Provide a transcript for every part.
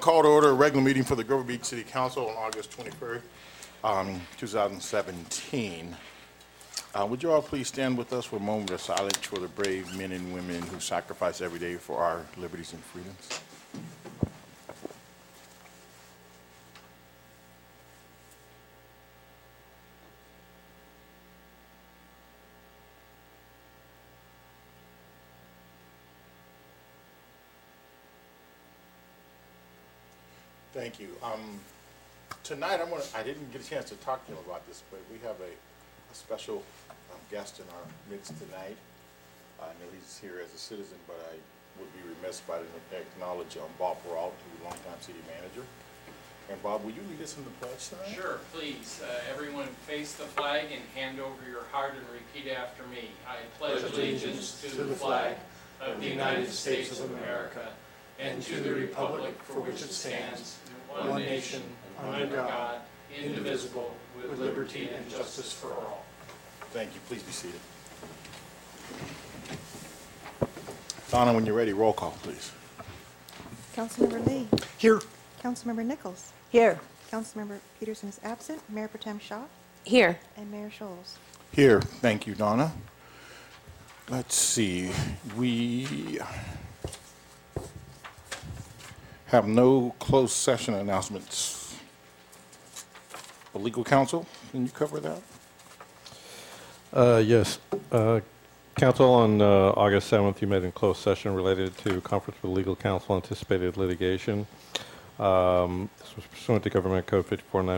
call to order a regular meeting for the Grover Beach City Council on August 23rd, 2017. Would you all please stand with us for a moment of silence for the brave men and women who sacrifice every day for our liberties and freedoms? Thank you. Tonight, I didn't get a chance to talk to him about this, but we have a special guest in our midst tonight. I know he's here as a citizen, but I would be remiss if I didn't acknowledge Bob Peralta, who's a longtime city manager. And Bob, will you lead us in the pledge tonight? Sure, please. Everyone face the flag and hand over your heart and repeat after me. I pledge allegiance to the flag of the United States of America and to the republic for which it stands, one nation, under God, indivisible, with liberty and justice for all. Thank you. Please be seated. Donna, when you're ready, roll call, please. Councilmember Lee. Here. Councilmember Nichols. Here. Councilmember Peterson is absent. Mayor Protem Shaw. Here. And Mayor Scholes. Here. Thank you, Donna. Let's see. We have no closed session announcements. The legal counsel, can you cover that? Yes. Council, on August 7th, you met in closed session related to conference with legal counsel anticipated litigation. This was pursuant to Government Code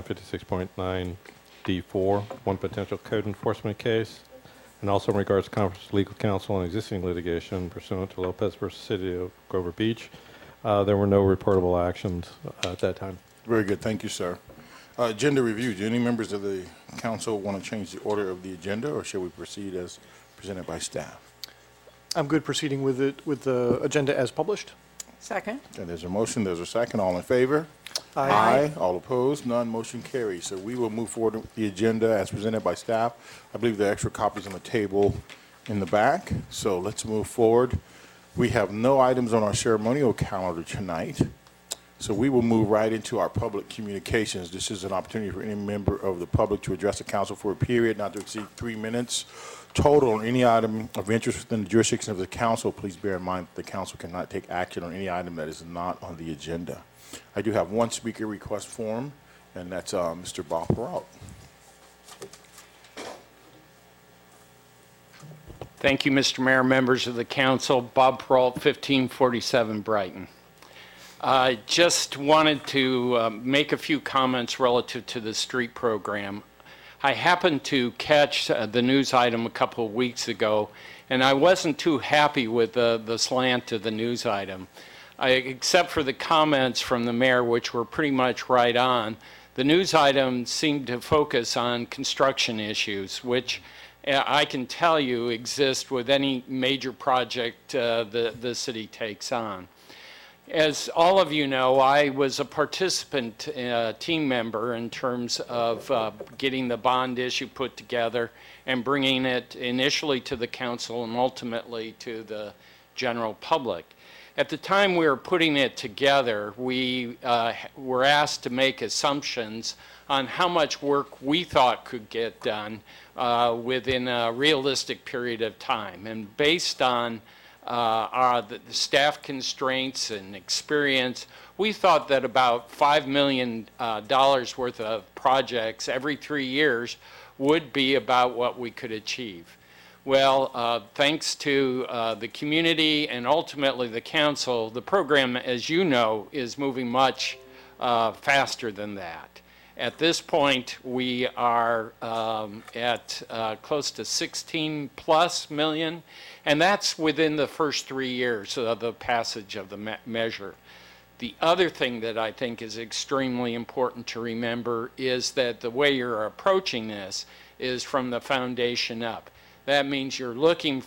54956.9D4, one potential code enforcement case, and also in regards to conference with legal counsel on existing litigation pursuant to Lopez versus City of Grover Beach. There were no reportable actions at that time. Very good. Thank you, sir. Agenda review. Do any members of the council want to change the order of the agenda, or shall we proceed as presented by staff? I'm good proceeding with the agenda as published. Second. Okay, there's a motion. There's a second. All in favor? Aye. All opposed? None. Motion carries. So we will move forward with the agenda as presented by staff. I believe there are extra copies on the table in the back. So let's move forward. We have no items on our ceremonial calendar tonight. So we will move right into our public communications. This is an opportunity for any member of the public to address the council for a period not to exceed 3 minutes total on any item of interest within the jurisdiction of the council. Please bear in mind that the council cannot take action on any item that is not on the agenda. I do have one speaker request form, and that's Mr. Bob Peralta. Thank you, Mr. Mayor, members of the council. Bob Peralta, 1547 Brighton. I just wanted to make a few comments relative to the street program. I happened to catch the news item a couple of weeks ago, and I wasn't too happy with the slant of the news item. Except for the comments from the mayor, which were pretty much right on, the news item seemed to focus on construction issues, which I can tell you exist with any major project the city takes on. As all of you know, I was a participant, team member in terms of getting the bond issue put together and bringing it initially to the council and ultimately to the general public. At the time we were putting it together, we were asked to make assumptions on how much work we thought could get done within a realistic period of time. And based on the staff constraints and experience, we thought that about $5 million worth of projects every 3 years would be about what we could achieve. Well, thanks to the community and ultimately the council, the program, as you know, is moving much faster than that. At this point, we are at close to 16+ million, and that's within the first 3 years of the passage of the measure. The other thing that I think is extremely important to remember is that the way you're approaching this is from the foundation up. That means you're looking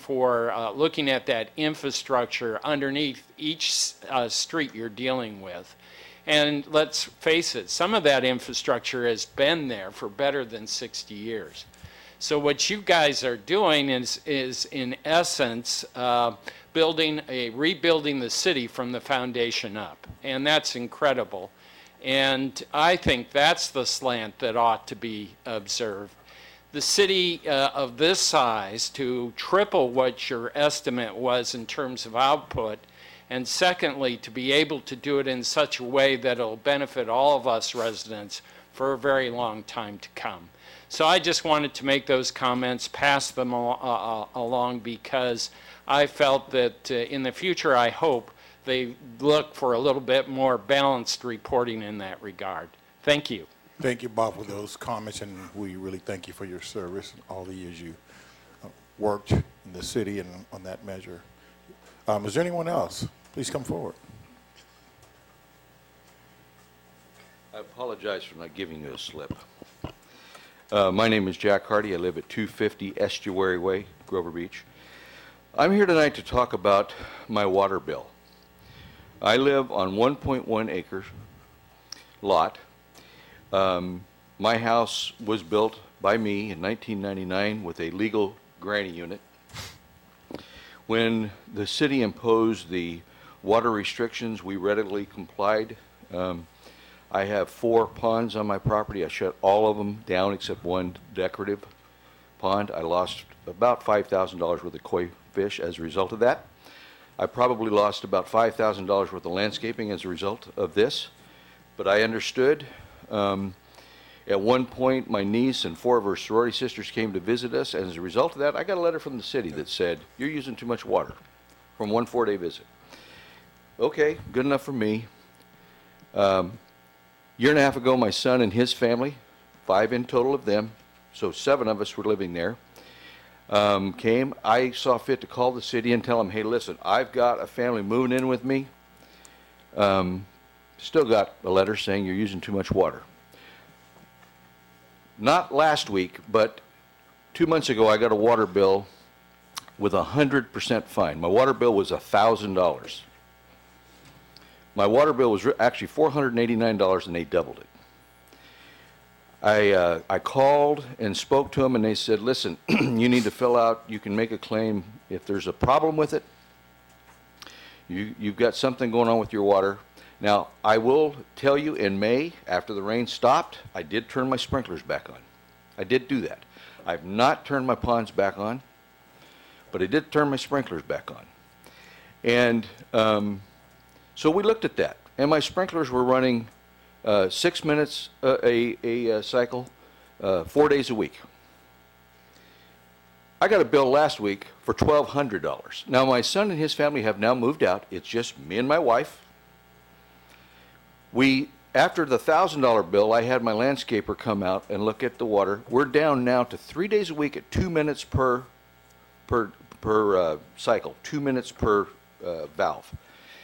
at that infrastructure underneath each street you're dealing with. And let's face it, some of that infrastructure has been there for better than 60 years. So what you guys are doing is in essence, rebuilding the city from the foundation up. and that's incredible. And I think that's the slant that ought to be observed. The city of this size to triple what your estimate was in terms of output, and secondly, to be able to do it in such a way that it'll benefit all of us residents for a very long time to come. So I just wanted to make those comments, pass them along, because I felt that in the future, I hope they look for a little bit more balanced reporting in that regard. Thank you. Thank you, Bob, for those comments, and we really thank you for your service and all the years you worked in the city and on that measure. Is there anyone else? Please come forward. I apologize for not giving you a slip. My name is Jack Hardy. I live at 250 Estuary Way, Grover Beach. I'm here tonight to talk about my water bill. I live on 1.1 acre lot. My house was built by me in 1999 with a legal granny unit. When the city imposed the water restrictions, we readily complied. I have 4 ponds on my property. I shut all of them down except one decorative pond. I lost about $5,000 worth of koi fish as a result of that. I probably lost about $5,000 worth of landscaping as a result of this, but I understood. At one point, my niece and 4 of her sorority sisters came to visit us, and as a result of that, I got a letter from the city that said, "You're using too much water," from one 4-day visit. Okay, good enough for me. Year and a half ago, my son and his family, 5 in total of them, so 7 of us were living there, came. I saw fit to call the city and tell them, "Hey, listen, I've got a family moving in with me. Still got a letter saying you're using too much water." Not last week, but 2 months ago, I got a water bill with a 100% fine. My water bill was $1,000. My water bill was actually $489, and they doubled it. I called and spoke to them, and they said, "Listen, you need to fill out, you can make a claim if there's a problem with it. You've got something going on with your water." Now, I will tell you, in May, after the rain stopped, I did turn my sprinklers back on. I did do that. I've not turned my ponds back on, but I did turn my sprinklers back on. And so we looked at that, and my sprinklers were running 6 minutes a cycle, 4 days a week. I got a bill last week for $1,200. Now, my son and his family have now moved out. It's just me and my wife. After the $1,000 bill, I had my landscaper come out and look at the water. We're down now to 3 days a week at 2 minutes per cycle, 2 minutes per valve.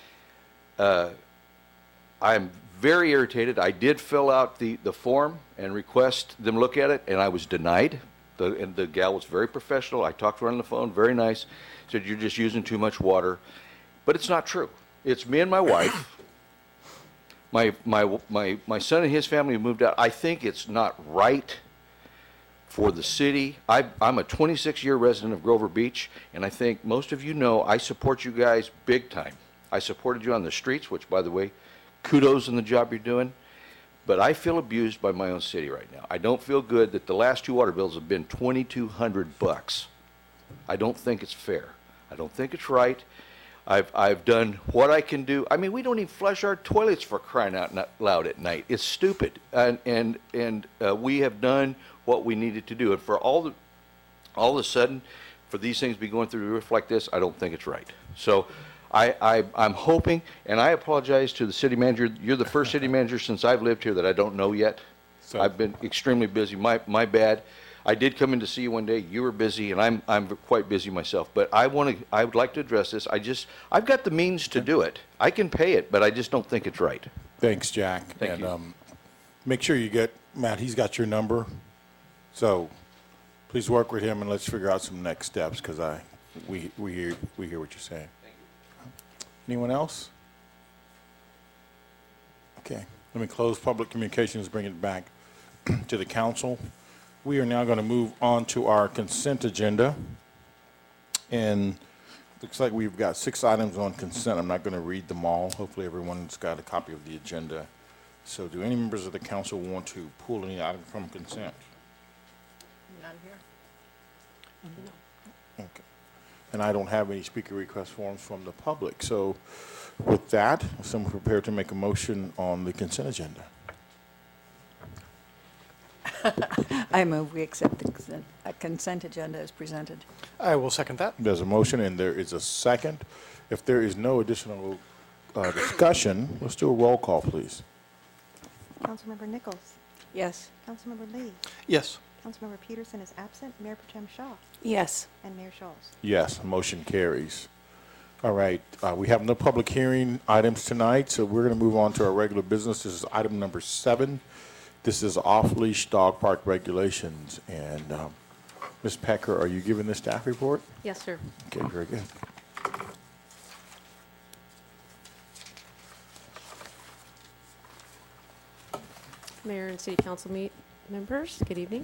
I'm very irritated. I did fill out the form and request them look at it, and I was denied. And the gal was very professional. I talked to her on the phone, very nice. Said, "You're just using too much water." But it's not true. It's me and my wife. My son and his family moved out. I think it's not right for the city. I'm a 26-year resident of Grover Beach, and I think most of you know I support you guys big time. I supported you on the streets, which, by the way, kudos on the job you're doing. But I feel abused by my own city right now. I don't feel good that the last 2 water bills have been $2,200. I don't think it's fair. I don't think it's right. I've done what I can do. I mean, we don't even flush our toilets, for crying out loud, at night. It's stupid. And we have done what we needed to do. And for all of a sudden, for these things to be going through the roof like this, I don't think it's right. So I'm hoping, and I apologize to the city manager. You're the first city manager since I've lived here that I don't know yet. So- I've been extremely busy. My bad. I did come in to see you one day. You were busy, and I'm quite busy myself. But I would like to address this. I've got the means to do it. I can pay it, but I just don't think it's right. Thanks, Jack. Thank you. And make sure you get, Matt, he's got your number. So please work with him, and let's figure out some next steps, because we hear what you're saying. Thank you. Anyone else? Okay, let me close public communications, bring it back to the council. We are now going to move on to our consent agenda. And Looks like we've got 6 items on consent. I'm not going to read them all. Hopefully, everyone's got a copy of the agenda. So do any members of the council want to pull any item from consent? None here. Okay. And I don't have any speaker request forms from the public. So with that, is someone prepared to make a motion on the consent agenda? I move we accept the consent agenda as presented. I will second that. There's a motion and there is a second. If there is no additional discussion, let's do a roll call, please. Councilmember Nichols. Yes. Councilmember Lee. Yes. Councilmember Peterson is absent. Mayor Pro Tem Shaw. Yes. And Mayor Schultz. Yes, motion carries. All right, we have no public hearing items tonight, so we're going to move on to our regular business. This is item number 7. This is off-leash dog park regulations. And Ms. Pecker, are you giving the staff report? Yes, sir. Okay, very good. Mayor and City Council members, good evening.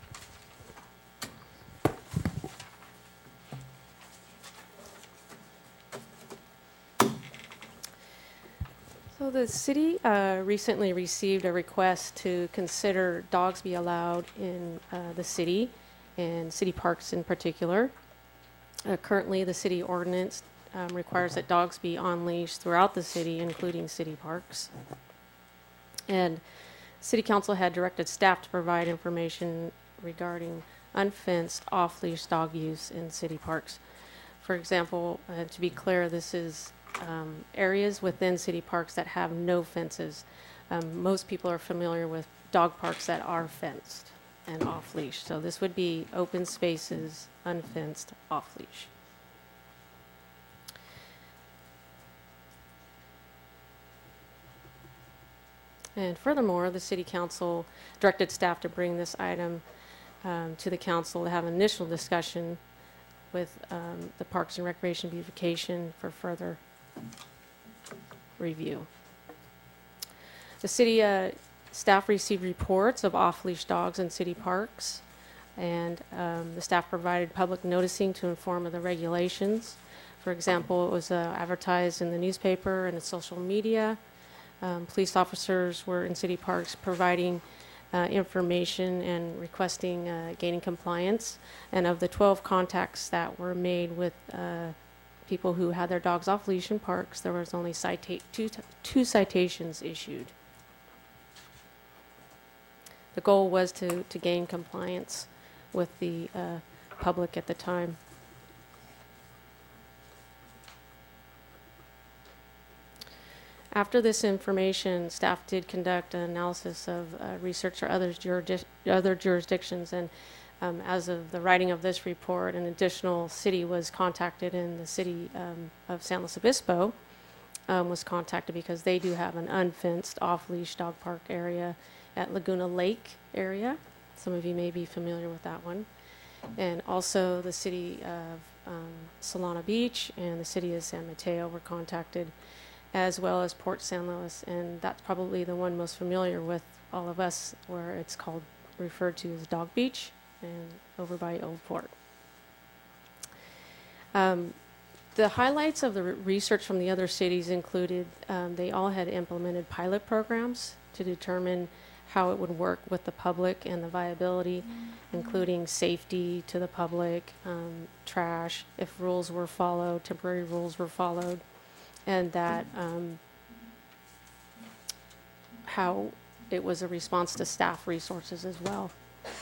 So the city recently received a request to consider dogs be allowed in the city and city parks in particular. Currently, the city ordinance requires that dogs be on leash throughout the city, including city parks. And City Council had directed staff to provide information regarding unfenced off-leash dog use in city parks. For example, to be clear, this is areas within city parks that have no fences. Most people are familiar with dog parks that are fenced and off-leash. So this would be open spaces, unfenced, off-leash. And furthermore, the City Council directed staff to bring this item to the council to have an initial discussion with the Parks and Recreation Beautification for further review. The city staff received reports of off-leash dogs in city parks, and the staff provided public noticing to inform of the regulations. For example, it was advertised in the newspaper and the social media. Police officers were in city parks providing information and requesting gaining compliance. And of the 12 contacts that were made with people who had their dogs off leash in parks, there was only two citations issued. The goal was to gain compliance with the public at the time. After this information, staff did conduct an analysis of research for other jurisdictions, and as of the writing of this report, an additional city was contacted, and the city of San Luis Obispo was contacted because they do have an unfenced off-leash dog park area at Laguna Lake area. Some of you may be familiar with that one. And also the city of Solana Beach and the city of San Mateo were contacted, as well as Port San Luis, and that's probably the one most familiar with all of us, where it's referred to as Dog Beach and over by Old Port. The highlights of the research from the other cities included they all had implemented pilot programs to determine how it would work with the public and the viability, including safety to the public, trash, if rules were followed, temporary rules were followed, and that how it was a response to staff resources as well.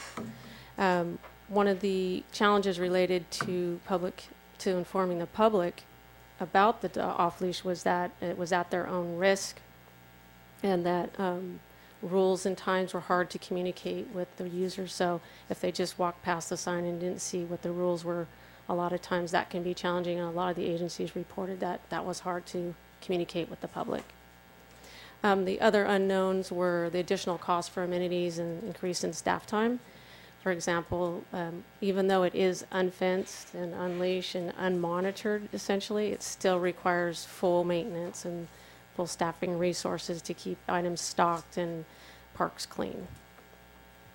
One of the challenges related to informing the public about the off-leash was that it was at their own risk, and that rules and times were hard to communicate with the user. So if they just walked past the sign and didn't see what the rules were, a lot of times that can be challenging, and a lot of the agencies reported that that was hard to communicate with the public. The other unknowns were the additional cost for amenities and increase in staff time. For example, even though it is unfenced and unleashed and unmonitored, essentially, it still requires full maintenance and full staffing resources to keep items stocked and parks clean,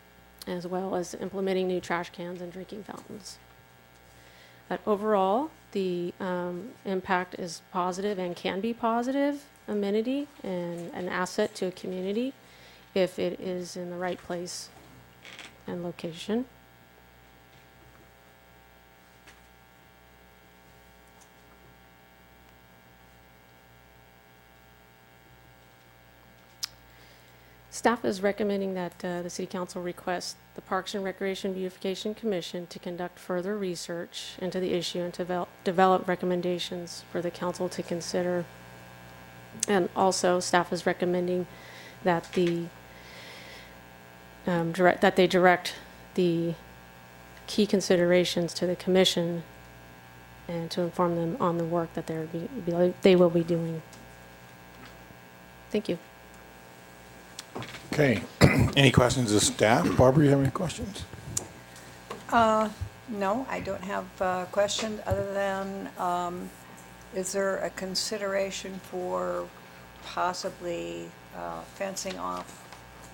as well as implementing new trash cans and drinking fountains. But overall, the impact is positive and can be positive amenity and an asset to a community if it is in the right place and location. Staff is recommending that the City Council request the Parks and Recreation Beautification Commission to conduct further research into the issue and to develop recommendations for the council to consider. And also, staff is recommending that they direct the key considerations to the commission and to inform them on the work that they will be doing. Thank you. Okay. Any questions of staff? Barbara, you have any questions? No, I don't have a question other than, is there a consideration for possibly fencing off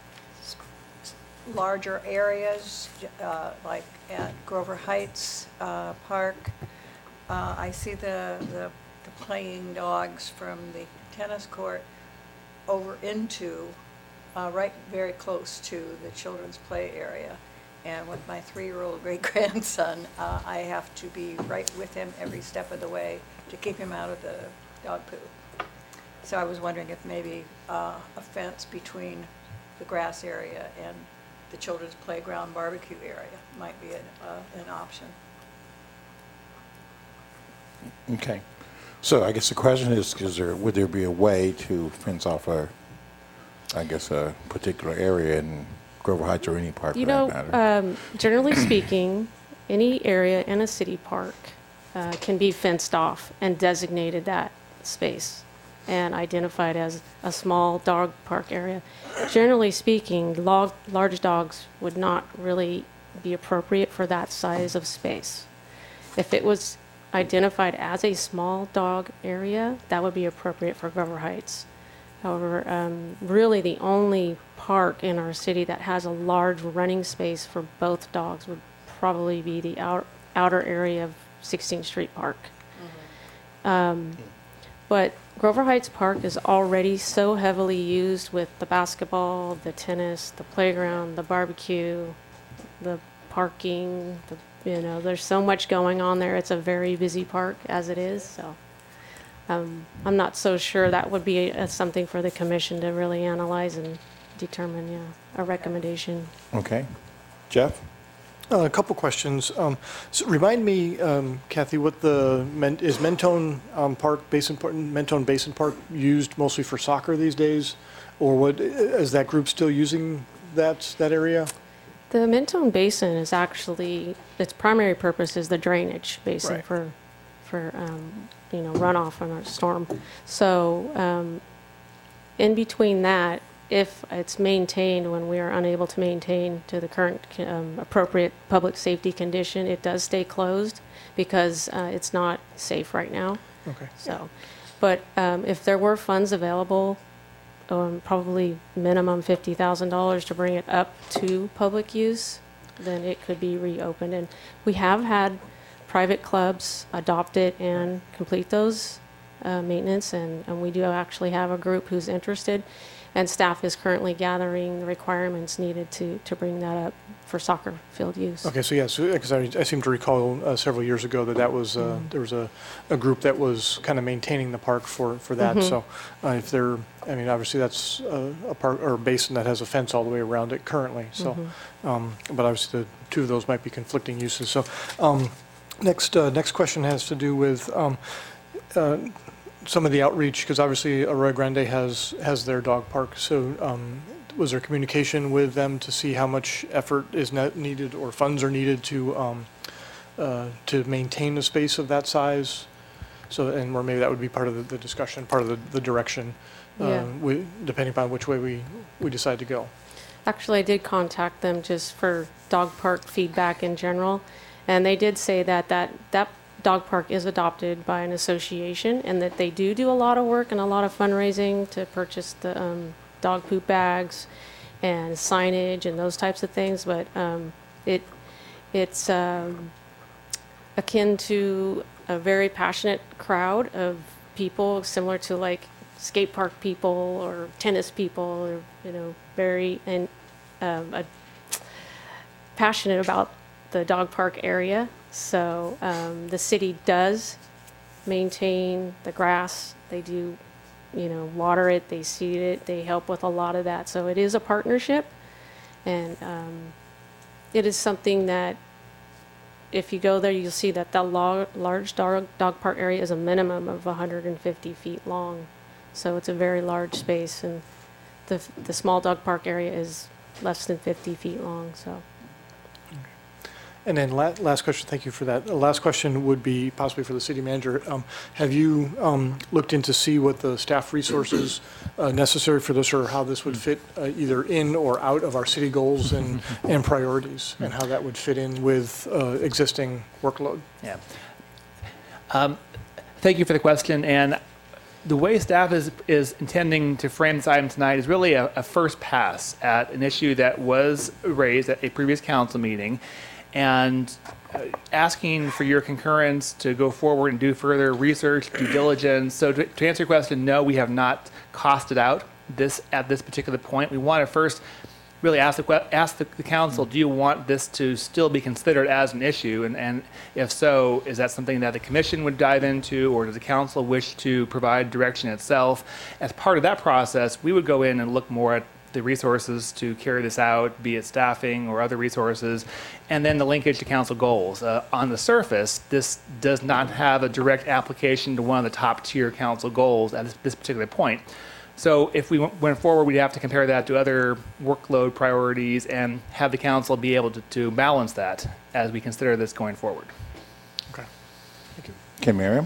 larger areas, like at Grover Heights Park? I see the playing dogs from the tennis court over into right very close to the children's play area. And with my 3-year-old great-grandson, I have to be right with him every step of the way to keep him out of the dog poo. So I was wondering if maybe a fence between the grass area and the children's playground barbecue area might be an option. Okay. So I guess the question is would there be a way to fence off a particular area in Grover Heights or any park for that matter? Generally speaking, any area in a city park can be fenced off and designated that space and identified as a small dog park area. Generally speaking, large dogs would not really be appropriate for that size of space. If it was identified as a small dog area, that would be appropriate for Grover Heights. However, really the only park in our city that has a large running space for both dogs would probably be the outer area of 16th Street Park. But Grover Heights Park is already so heavily used with the basketball, the tennis, the playground, the barbecue, the parking, there's so much going on there. It's a very busy park as it is, so. I'm not so sure that would be something for the commission to really analyze and determine, a recommendation. Okay. Jeff? A couple questions. So remind me, Kathy, what is Mentone Mentone Basin Park used mostly for soccer these days? Or what, is that group still using that area? The Mentone Basin is actually, its primary purpose is the drainage basin Right. for runoff on a storm. So in between that, if it's maintained when we are unable to maintain to the current appropriate public safety condition, it does stay closed because it's not safe right now. Okay. So, but if there were funds available, probably minimum $50,000 to bring it up to public use, then it could be reopened. And we have had private clubs adopt it and complete those maintenance, and we do actually have a group who's interested, and staff is currently gathering the requirements needed to bring that up for soccer field use. Okay, so yes, because I seem to recall several years ago that was there was a group that was kind of maintaining the park for that. So if they're, obviously that's a park or a basin that has a fence all the way around it currently. So, but obviously the two of those might be conflicting uses. So, next question has to do with some of the outreach, because obviously Arroyo Grande has their dog park. So was there communication with them to see how much effort is needed or funds are needed to maintain a space of that size? So, and or maybe that would be part of the discussion, part of the direction, depending upon which way we decide to go. Actually, I did contact them just for dog park feedback in general, and they did say that dog park is adopted by an association and that they do a lot of work and a lot of fundraising to purchase the dog poop bags and signage and those types of things, but it's akin to a very passionate crowd of people, similar to like skate park people or tennis people, or, you know, very passionate about the dog park area. So the city does maintain the grass. They do, you know, water it, they seed it, they help with a lot of that. So it is a partnership, and it is something that if you go there, you'll see that the large dog park area is a minimum of 150 feet long. So it's a very large space, and the small dog park area is less than 50 feet long, so. And then last question, thank you for that. The last question would be possibly for the city manager. Have you looked in to see what the staff resources necessary for this, or how this would fit either in or out of our city goals and priorities, and how that would fit in with existing workload? Yeah. Thank you for the question. And the way staff is intending to frame this item tonight is really a first pass at an issue that was raised at a previous council meeting, and asking for your concurrence to go forward and do further research, due diligence. So to answer your question, no, we have not costed out this at this particular point. We want to first really ask the council, do you want this to still be considered as an issue? And if so, is that something that the commission would dive into, or does the council wish to provide direction itself? As part of that process, we would go in and look more at the resources to carry this out, be it staffing or other resources, and then the linkage to council goals. On the surface, this does not have a direct application to one of the top tier council goals at this particular point. So if we went forward, we'd have to compare that to other workload priorities and have the council be able to balance that as we consider this going forward. Okay, thank you. Okay, Miriam?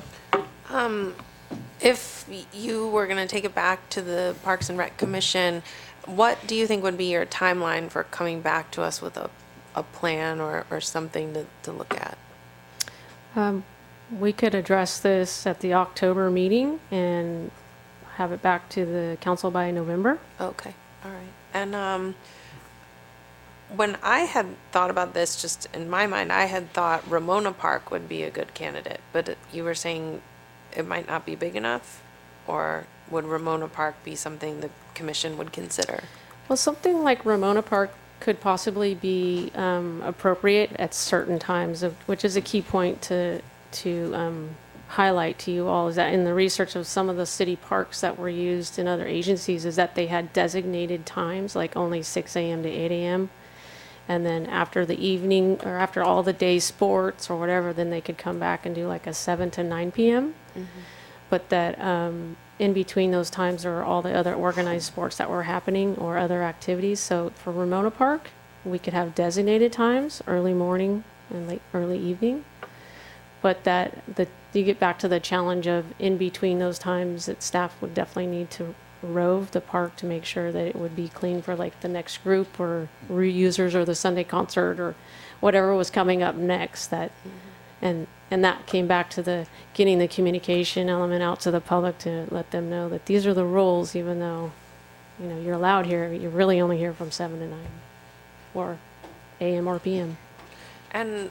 If you were going to take it back to the Parks and Rec Commission, what do you think would be your timeline for coming back to us with a plan or something to look at? We could address this at the October meeting and have it back to the council by November. Okay, all right. And when I had thought about this, just in my mind, I had thought Ramona Park would be a good candidate, but you were saying it might not be big enough, or would Ramona Park be something the commission would consider? Well, something like Ramona Park could possibly be appropriate at certain times, which is a key point to highlight to you all, is that in the research of some of the city parks that were used in other agencies, is that they had designated times, like only 6 a.m. to 8 a.m. And then after the evening, or after all the day sports or whatever, then they could come back and do like a 7 to 9 p.m. Mm-hmm. But that in between those times are all the other organized sports that were happening or other activities. So for Ramona Park, we could have designated times, early morning and early evening. But you get back to the challenge of in between those times, that staff would definitely need to rove the park to make sure that it would be clean for like the next group or reusers or the Sunday concert or whatever was coming up next. And that came back to the getting the communication element out to the public to let them know that these are the rules, even though, you know, you're allowed here, you're really only here from 7 to 9 or AM or PM. And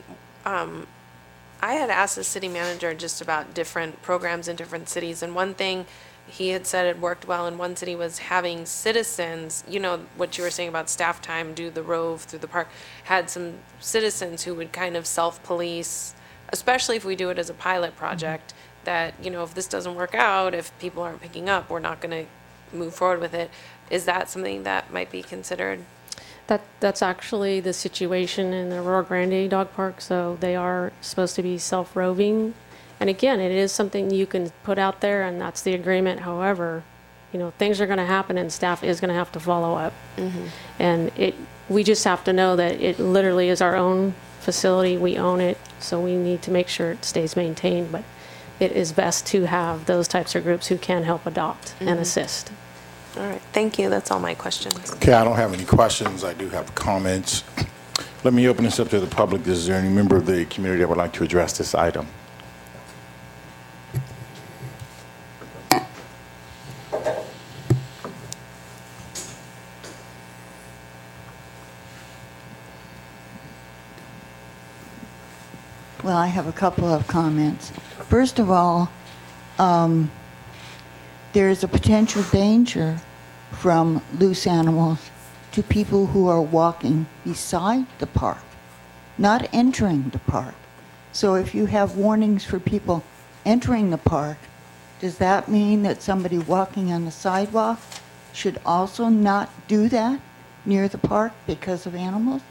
I had asked the city manager just about different programs in different cities, and one thing he had said it worked well in one city was having citizens, you know, what you were saying about staff time, do the rove through the park, had some citizens who would kind of self-police, especially if we do it as a pilot project, that, you know, if this doesn't work out, if people aren't picking up, we're not going to move forward with it. Is that something that might be considered? That's actually the situation in the Rio Grande Dog Park, so they are supposed to be self-roving. And again, it is something you can put out there, and that's the agreement. However, you know, things are going to happen and staff is going to have to follow up. Mm-hmm. And we just have to know that it literally is our own facility. We own it, so we need to make sure it stays maintained. But it is best to have those types of groups who can help adopt and assist. All right, thank you. That's all my questions. Okay, I don't have any questions. I do have comments. Let me open this up to the public. Is there any member of the community that would like to address this item? Well, I have a couple of comments. First of all, there is a potential danger from loose animals to people who are walking beside the park, not entering the park. So if you have warnings for people entering the park, does that mean that somebody walking on the sidewalk should also not do that near the park because of animals?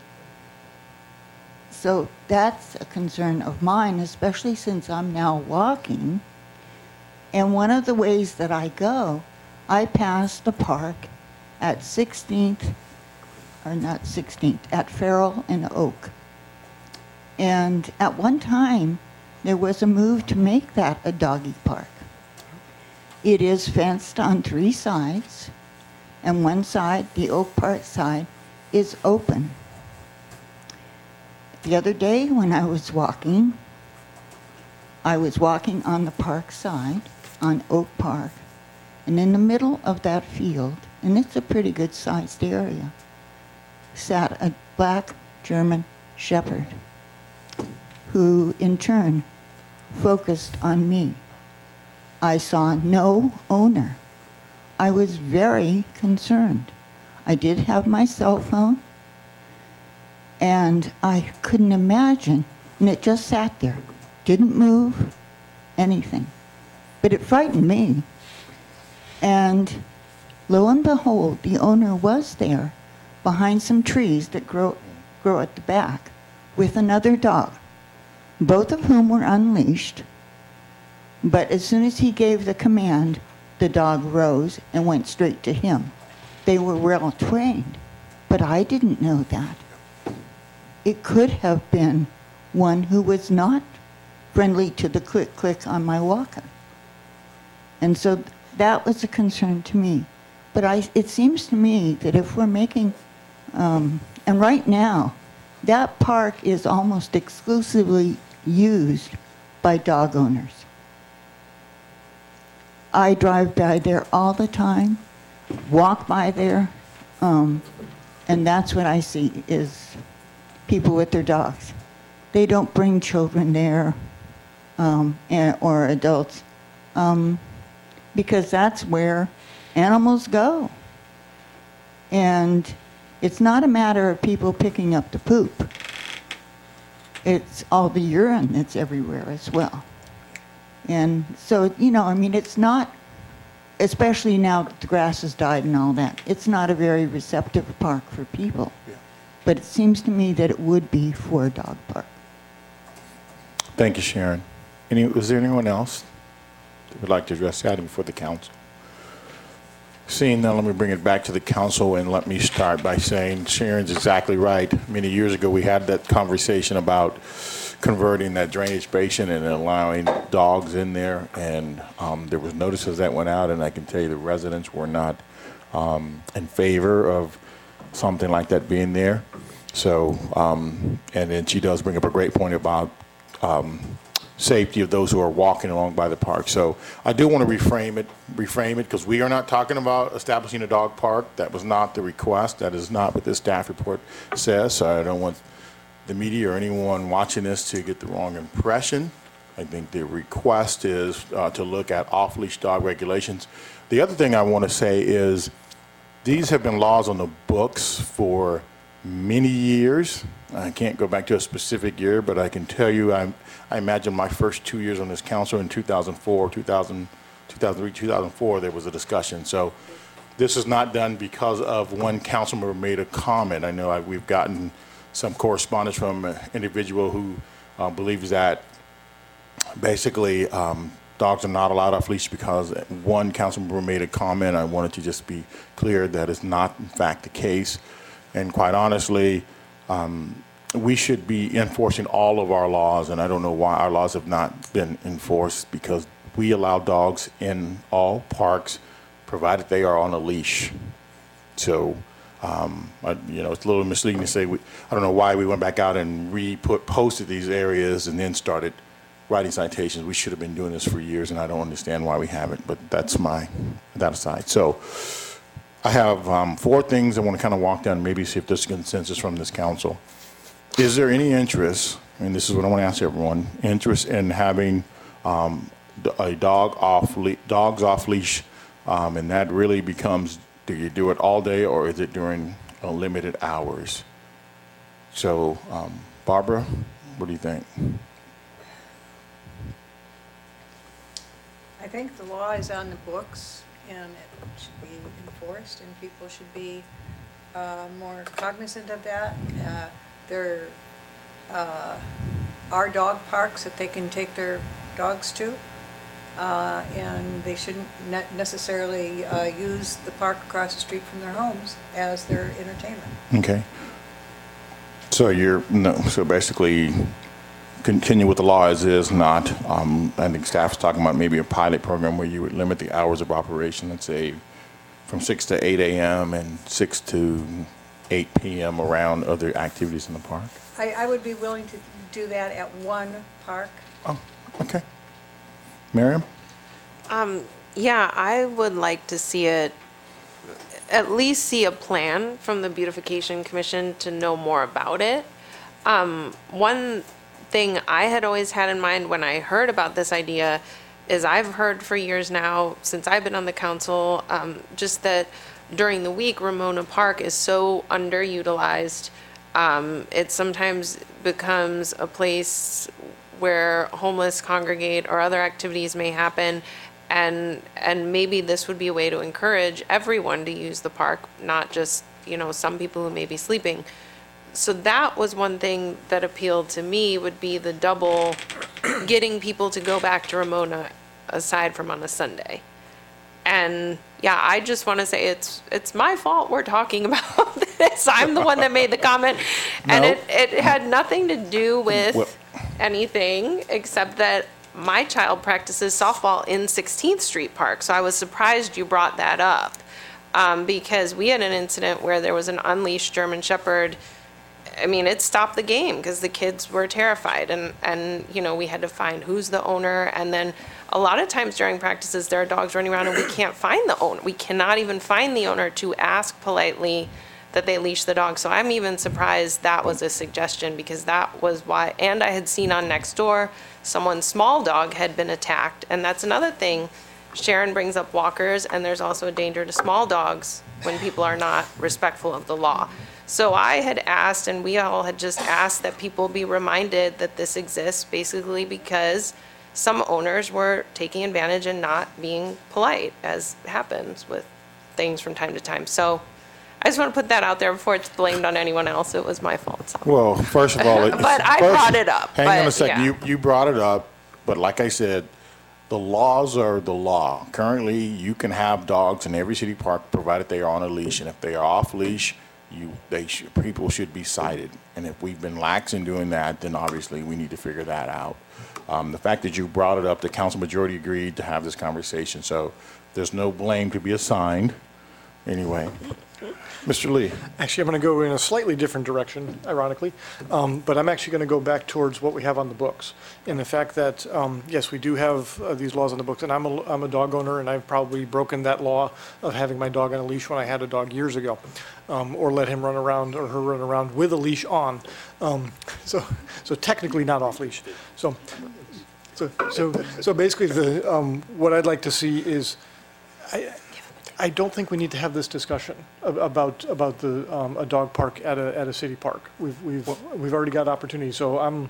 So that's a concern of mine, especially since I'm now walking. And one of the ways that I go, I pass the park at 16th, or not 16th, at Farrell and Oak. And at one time, there was a move to make that a doggy park. It is fenced on 3 sides, and one side, the Oak Park side, is open. The other day when I was walking on the park side, on Oak Park, and in the middle of that field, and it's a pretty good sized area, sat a black German Shepherd, who in turn focused on me. I saw no owner. I was very concerned. I did have my cell phone, and I couldn't imagine, and it just sat there, didn't move, anything. But it frightened me. And lo and behold, the owner was there behind some trees that grow at the back with another dog, both of whom were unleashed. But as soon as he gave the command, the dog rose and went straight to him. They were well trained, but I didn't know that. It could have been one who was not friendly to the click on my walker. And so that was a concern to me. But it seems to me that if we're making, and right now, that park is almost exclusively used by dog owners. I drive by there all the time, walk by there, and that's what I see is people with their dogs. They don't bring children there or adults because that's where animals go. And it's not a matter of people picking up the poop. It's all the urine that's everywhere as well. And so, it's not, especially now that the grass has died and all that, it's not a very receptive park for people. Yeah. But it seems to me that it would be for a dog park. Thank you, Sharon. Was there anyone else that would like to address the item before the council? Seeing none, let me bring it back to the council, and let me start by saying Sharon's exactly right. Many years ago, we had that conversation about converting that drainage basin and allowing dogs in there, and there was notices that went out, and I can tell you the residents were not in favor of something like that being there. So, and then she does bring up a great point about safety of those who are walking along by the park. So I do want to reframe it, because we are not talking about establishing a dog park. That was not the request. That is not what this staff report says. So I don't want the media or anyone watching this to get the wrong impression. I think the request is to look at off-leash dog regulations. The other thing I want to say is these have been laws on the books for many years. I can't go back to a specific year, but I can tell you I imagine my first 2 years on this council in 2003, 2004, there was a discussion. So this is not done because of one council member made a comment. I know we've gotten some correspondence from an individual who believes that basically dogs are not allowed off leash because one council member made a comment. I wanted to just be clear that is not in fact the case. And quite honestly, we should be enforcing all of our laws, and I don't know why our laws have not been enforced, because we allow dogs in all parks provided they are on a leash. So, it's a little misleading to say, I don't know why we went back out and posted these areas and then started writing citations. We should have been doing this for years, and I don't understand why we haven't, but that's that aside. So I have 4 things I want to kind of walk down and maybe see if there's consensus from this council. Is there any interest, and this is what I want to ask everyone, interest in having a dogs off leash, and that really becomes, do you do it all day or is it during limited hours? So, Barbara, what do you think? I think the law is on the books, and it should be enforced, and people should be more cognizant of that. There are dog parks that they can take their dogs to, and they shouldn't necessarily use the park across the street from their homes as their entertainment. Okay. So so basically continue with the law as is, not, I think staff's talking about maybe a pilot program where you would limit the hours of operation, let's say from 6 to 8 a.m. and 6 to 8 p.m. around other activities in the park. I would be willing to do that at one park. Oh, okay. Miriam? Yeah, I would like to see it, at least see a plan from the Beautification Commission to know more about it. One thing I had always had in mind when I heard about this idea is I've heard for years now, since I've been on the council, just that during the week, Ramona Park is so underutilized. It sometimes becomes a place where homeless congregate or other activities may happen. And maybe this would be a way to encourage everyone to use the park, not just, some people who may be sleeping. So that was one thing that appealed to me, would be the double getting people to go back to Ramona aside from on a Sunday. And yeah, I just want to say it's my fault we're talking about this. I'm the one that made the comment. And No. it had nothing to do with anything except that my child practices softball in 16th Street Park. So I was surprised you brought that up, because we had an incident where there was an unleashed German Shepherd. I mean, it stopped the game because the kids were terrified, and we had to find who's the owner. And then a lot of times during practices, there are dogs running around and we can't find the owner. We cannot even find the owner to ask politely that they leash the dog. So I'm even surprised that was a suggestion, because that was why. And I had seen on Nextdoor, someone's small dog had been attacked. And that's another thing. Sharon brings up walkers, and there's also a danger to small dogs when people are not respectful of the law. So I had asked, and we all had just asked, that people be reminded that this exists, basically because some owners were taking advantage and not being polite, as happens with things from time to time. So I just want to put that out there before it's blamed on anyone else. It was my fault. So. Well, first of all, But I brought it up, Hang on a but, second. yeah. You brought it up, but like I said, the laws are the law. Currently, you can have dogs in every city park provided they are on a leash, and if they are off leash, people should be cited. And if we've been lax in doing that, then obviously we need to figure that out. The fact that you brought it up, the council majority agreed to have this conversation, so there's no blame to be assigned. Anyway, Mr. Lee. Actually, I'm going to go in a slightly different direction, ironically, but I'm actually going to go back towards what we have on the books. And the fact that, yes, we do have these laws on the books, and I'm a dog owner, and I've probably broken that law of having my dog on a leash when I had a dog years ago, or let him run around or her run around with a leash on. So technically not off leash. So basically, what I'd like to see is, I don't think we need to have this discussion about a dog park at a city park. We've already got opportunity. So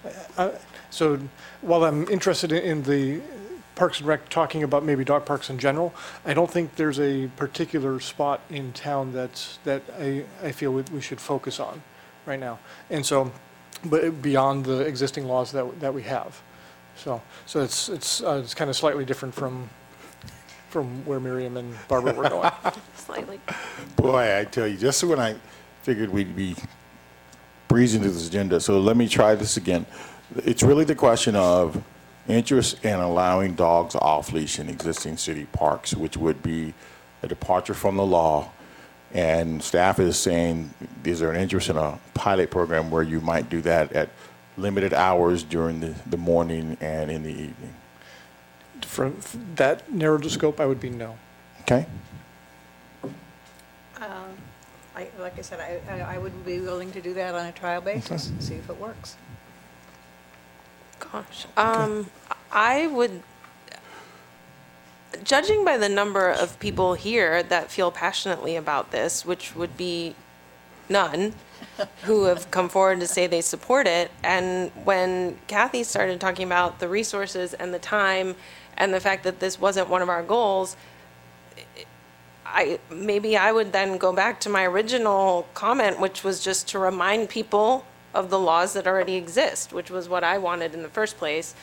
so while I'm interested in the Parks and Rec talking about maybe dog parks in general, I don't think there's a particular spot in town that I feel we should focus on right now. And so, but beyond the existing laws that we have. So it's kind of slightly different from where Miriam and Barbara were going. Slightly. Boy, I tell you, just when I figured we'd be breezing through this agenda, so let me try this again. It's really the question of interest in allowing dogs off leash in existing city parks, which would be a departure from the law. And staff is saying, is there an interest in a pilot program where you might do that at limited hours during the morning and in the evening? From that narrow scope, I would be no. Okay. Like I said, I would be willing to do that on a trial basis, see if it works. Gosh. I would, judging by the number of people here that feel passionately about this, which would be none, who have come forward to say they support it, and when Kathy started talking about the resources and the time and the fact that this wasn't one of our goals, maybe I would then go back to my original comment, which was just to remind people of the laws that already exist, which was what I wanted in the first place.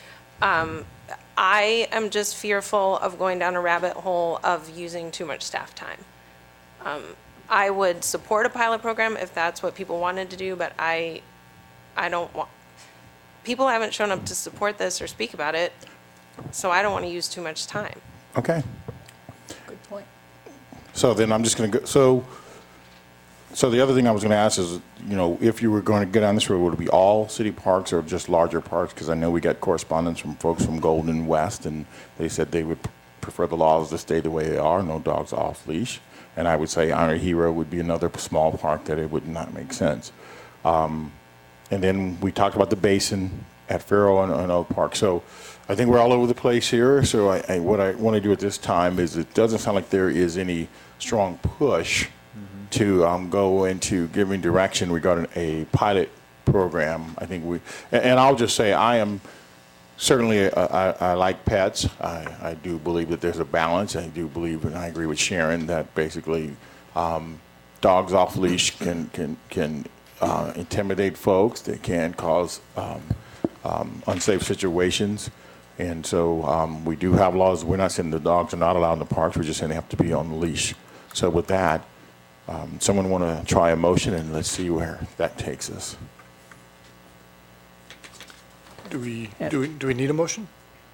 I am just fearful of going down a rabbit hole of using too much staff time. I would support a pilot program if that's what people wanted to do, but I don't want, people haven't shown up to support this or speak about it, so I don't want to use too much time. Okay. Good point. So then I'm just going to go, so the other thing I was going to ask is, you know, if you were going to get on this road, would it be all city parks or just larger parks? Because I know we got correspondence from folks from Golden West, and they said they would prefer the laws to stay the way they are, no dogs off leash. And I would say Honor Hero would be another small park that it would not make sense. And then we talked about the basin at Farrow and Oak Park. So I think we're all over the place here. So what I want to do at this time is, it doesn't sound like there is any strong push to go into giving direction regarding a pilot program. I think and I'll just say, I am certainly, I like pets. I do believe that there's a balance. I do believe, and I agree with Sharon, that basically dogs off leash can intimidate folks. They can cause unsafe situations. And so we do have laws. We're not saying the dogs are not allowed in the parks. We're just saying they have to be on the leash. So with that, someone want to try a motion, and let's see where that takes us. Do we need a motion?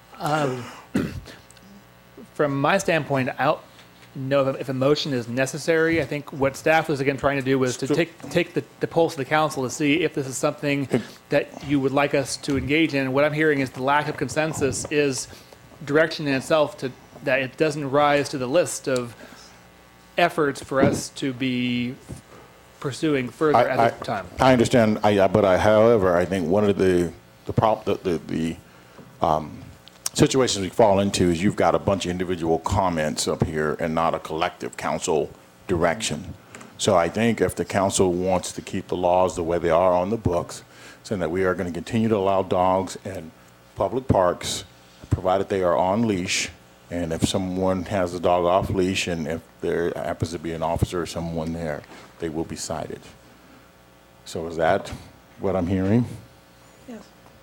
From my standpoint, I don't know if a motion is necessary. I think what staff was again trying to do was to take the pulse of the council to see if this is something that you would like us to engage in. What I'm hearing is the lack of consensus is direction in itself, to that it doesn't rise to the list of efforts for us to be pursuing further at the time. I understand, however, I think one of the situations we fall into is you've got a bunch of individual comments up here and not a collective council direction. So I think if the council wants to keep the laws the way they are on the books, saying that we are going to continue to allow dogs in public parks, provided they are on leash, and if someone has a dog off leash, and if there happens to be an officer or someone there, they will be cited. So is that what I'm hearing? Yes.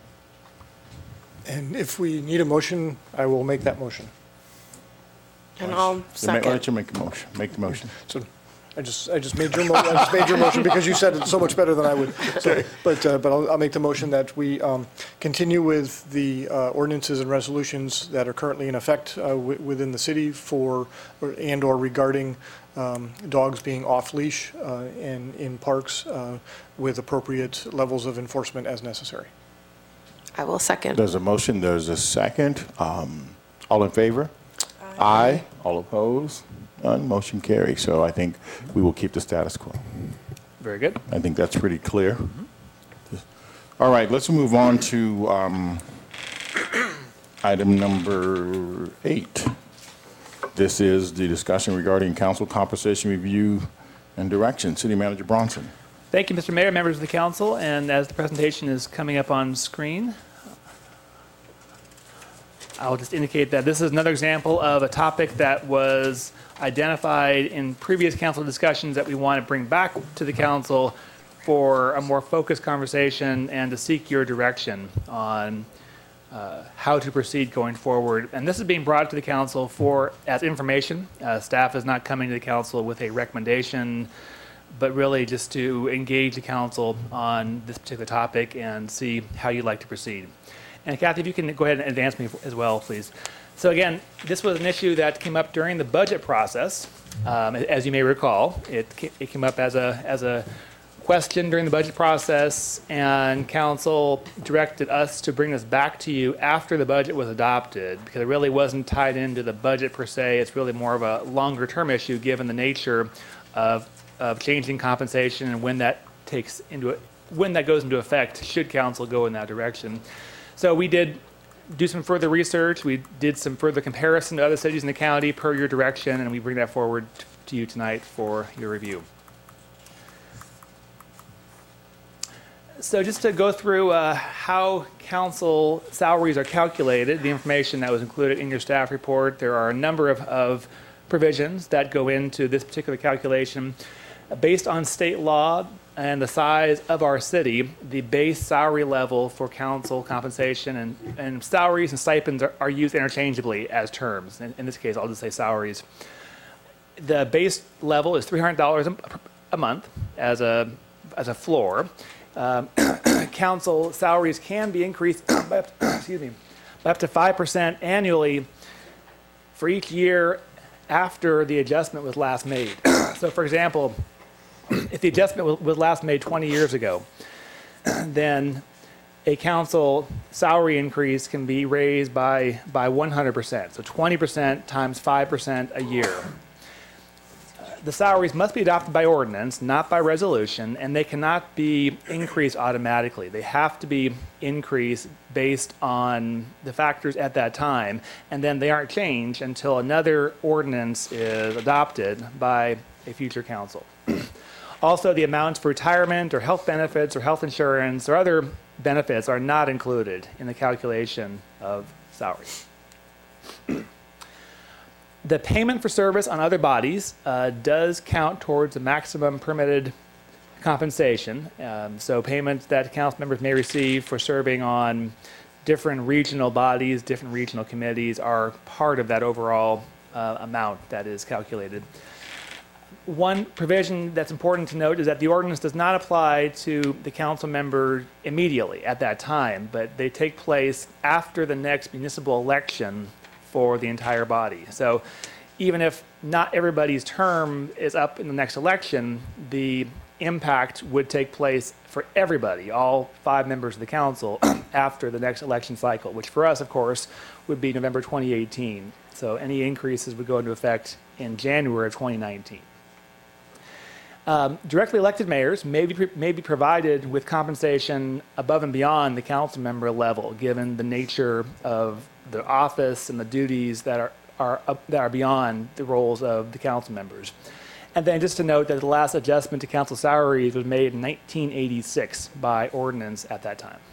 And if we need a motion, I will make that motion. And I'll Why second. don't you make the motion? Make the motion. So I just made your motion. I just made your motion because you said it so much better than I would. So, but I'll make the motion that we continue with the ordinances and resolutions that are currently in effect within the city or regarding dogs being off leash and in parks with appropriate levels of enforcement as necessary. I will second. There's a motion, there's a second. All in favor? Aye. All opposed? None. Motion carries. So I think we will keep the status quo. Very good. I think that's pretty clear. All right, let's move on to item number 8. This is the discussion regarding council compensation review and direction. City Manager Bronson. Thank you, Mr. Mayor, members of the council, and as the presentation is coming up on screen, I'll just indicate that this is another example of a topic that was identified in previous council discussions that we want to bring back to the council for a more focused conversation and to seek your direction on how to proceed going forward. And this is being brought to the council as information. Staff is not coming to the council with a recommendation, but really just to engage the council on this particular topic and see how you'd like to proceed. And Kathy, if you can go ahead and advance me as well, please. So again, this was an issue that came up during the budget process. As you may recall, it came up as a question during the budget process, and council directed us to bring this back to you after the budget was adopted, because it really wasn't tied into the budget per se. It's really more of a longer term issue given the nature of changing compensation and when that goes into effect, should council go in that direction. So we did do some further research. We did some further comparison to other cities in the county per your direction, and we bring that forward to you tonight for your review. So just to go through how council salaries are calculated, the information that was included in your staff report, there are a number of provisions that go into this particular calculation. Based on state law and the size of our city, the base salary level for council compensation and salaries and stipends are used interchangeably as terms. In this case, I'll just say salaries. The base level is $300 a month as a floor. Council salaries can be increased by up to 5% annually for each year after the adjustment was last made. So, for example, if the adjustment was last made 20 years ago, then a council salary increase can be raised by 100%. So 20% times 5% a year. The salaries must be adopted by ordinance, not by resolution, and they cannot be increased automatically. They have to be increased based on the factors at that time, and then they aren't changed until another ordinance is adopted by a future council. Also, the amounts for retirement or health benefits or health insurance or other benefits are not included in the calculation of salaries. The payment for service on other bodies does count towards the maximum permitted compensation. So payments that council members may receive for serving on different regional bodies, different regional committees are part of that overall amount that is calculated. One provision that's important to note is that the ordinance does not apply to the council member immediately at that time, but they take place after the next municipal election for the entire body. So even if not everybody's term is up in the next election, the impact would take place for everybody, all 5 members of the council, after the next election cycle, which for us, of course, would be November 2018. So any increases would go into effect in January of 2019. Directly elected mayors may be provided with compensation above and beyond the council member level, given the nature of the office and the duties that are beyond the roles of the council members. And then just to note that the last adjustment to council salaries was made in 1986 by ordinance at that time.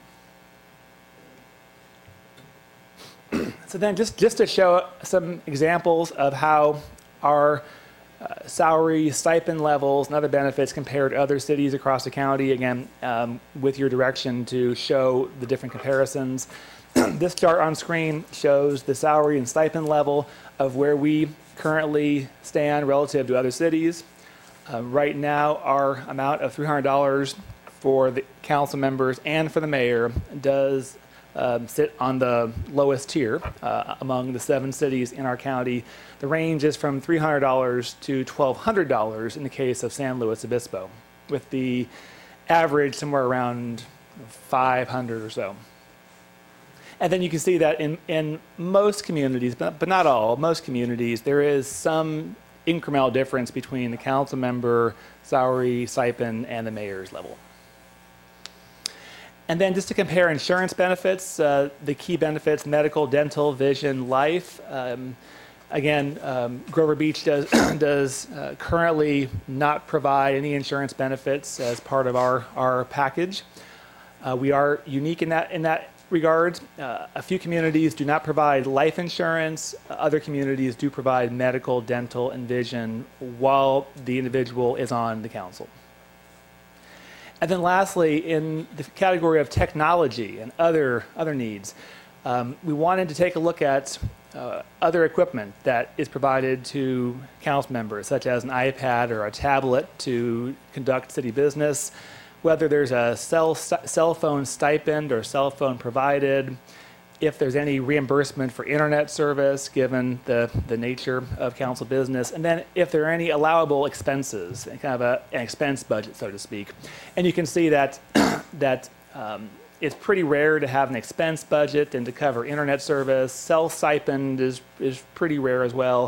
So then just to show some examples of how our salary, stipend levels, and other benefits compare to other cities across the county, again, with your direction to show the different comparisons. This chart on screen shows the salary and stipend level of where we currently stand relative to other cities. Right now, our amount of $300 for the council members and for the mayor does sit on the lowest tier among the 7 cities in our county. The range is from $300 to $1,200 in the case of San Luis Obispo, with the average somewhere around 500 or so. And then you can see that in most communities, but not all, most communities, there is some incremental difference between the council member salary, stipend, and the mayor's level. And then just to compare insurance benefits, the key benefits, medical, dental, vision, life. Again, Grover Beach does currently not provide any insurance benefits as part of our package. We are unique in that regard. A few communities do not provide life insurance. Other communities do provide medical, dental, and vision while the individual is on the council. And then lastly, in the category of technology and other needs, we wanted to take a look at other equipment that is provided to council members, such as an iPad or a tablet to conduct city business, whether there's a cell phone stipend or cell phone provided, if there's any reimbursement for internet service given the nature of council business, and then if there are any allowable expenses, kind of an expense budget, so to speak. And you can see that it's pretty rare to have an expense budget and to cover internet service. Cell stipend is pretty rare as well.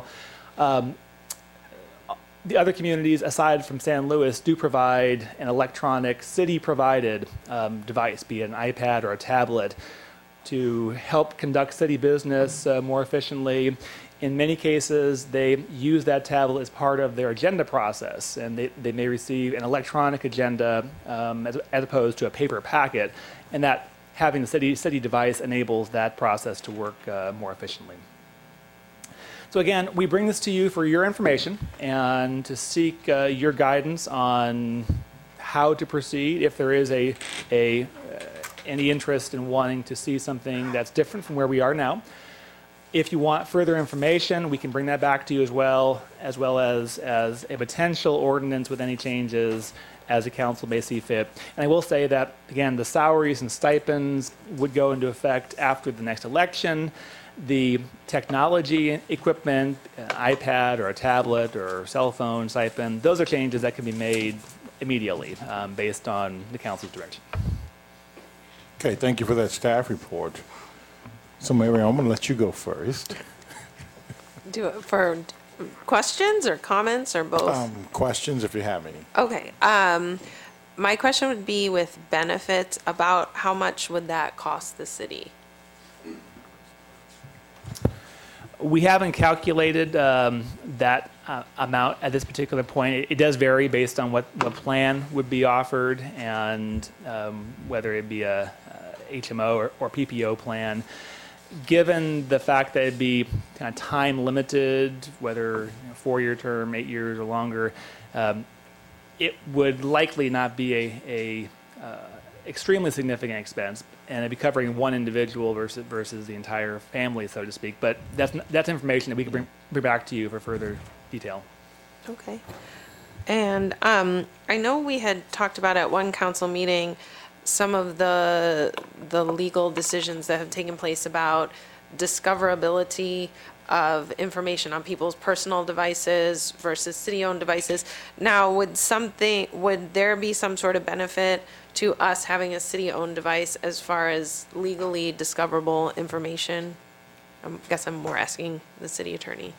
The other communities, aside from San Luis, do provide an electronic city-provided device, be it an iPad or a tablet, to help conduct city business more efficiently. In many cases, they use that tablet as part of their agenda process, and they may receive an electronic agenda as opposed to a paper packet, and that having the city device enables that process to work more efficiently. So again, we bring this to you for your information and to seek your guidance on how to proceed if there is any interest in wanting to see something that's different from where we are now. If you want further information, we can bring that back to you as well as a potential ordinance with any changes as the council may see fit. And I will say that, again, the salaries and stipends would go into effect after the next election. The technology equipment, an iPad or a tablet or cell phone stipend, those are changes that can be made immediately based on the council's direction. Okay, thank you for that staff report. So Mary, I'm going to let you go first. Do it for questions or comments or both? Questions if you have any. Okay. My question would be with benefits, about how much would that cost the city? We haven't calculated that amount at this particular point. It does vary based on what plan would be offered and whether it be a HMO or PPO plan. Given the fact that it'd be kind of time limited, whether 4-year term, 8 years or longer, it would likely not be a extremely significant expense, and it'd be covering one individual versus the entire family, so to speak. But that's information that we can bring back to you for further detail. Okay. And I know we had talked about at one council meeting some of the legal decisions that have taken place about discoverability of information on people's personal devices versus city-owned devices. Now, would there be some sort of benefit to us having a city-owned device as far as legally discoverable information? I guess I'm more asking the city attorney.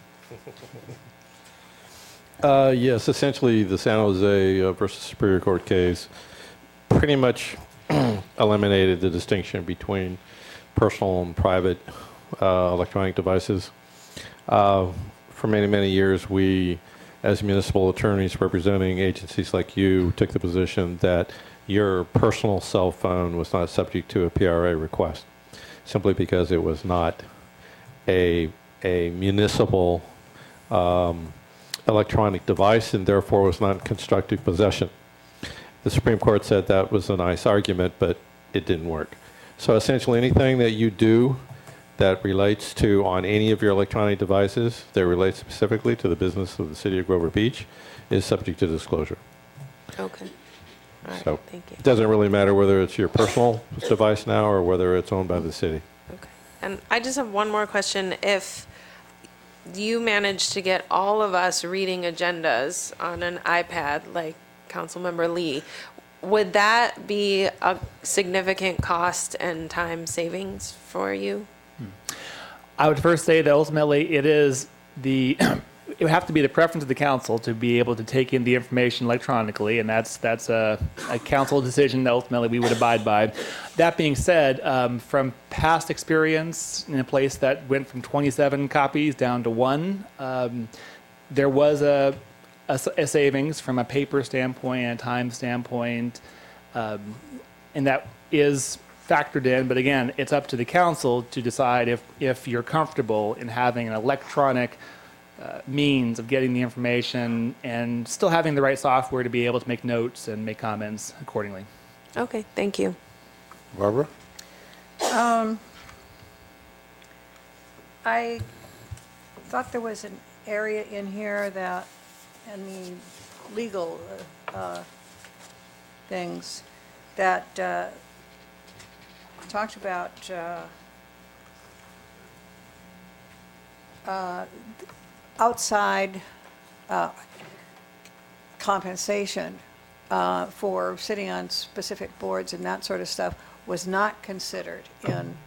Yes, essentially the San Jose versus Superior Court case pretty much eliminated the distinction between personal and private electronic devices. For many, many years, we, as municipal attorneys representing agencies like you, took the position that your personal cell phone was not subject to a PRA request, simply because it was not a municipal electronic device and therefore was not in constructive possession. The Supreme Court said that was a nice argument, but it didn't work. So essentially anything that you do that relates to on any of your electronic devices that relates specifically to the business of the city of Grover Beach is subject to disclosure. Okay. All right, So thank you. it doesn't really matter whether it's your personal device now or whether it's owned by the city. Okay. And I just have one more question. If you manage to get all of us reading agendas on an iPad, like Councilmember Lee, would that be a significant cost and time savings for you? I would first say that ultimately it would have to be the preference of the council to be able to take in the information electronically, and that's a council decision that ultimately we would abide by. That being said, from past experience in a place that went from 27 copies down to 1, there was a savings from a paper standpoint and a time standpoint, and that is factored in. But again, it's up to the council to decide if you're comfortable in having an electronic means of getting the information and still having the right software to be able to make notes and make comments accordingly. Okay, thank you. Barbara? I thought there was an area in here that, in the legal things, that talked about outside compensation for sitting on specific boards and that sort of stuff was not considered in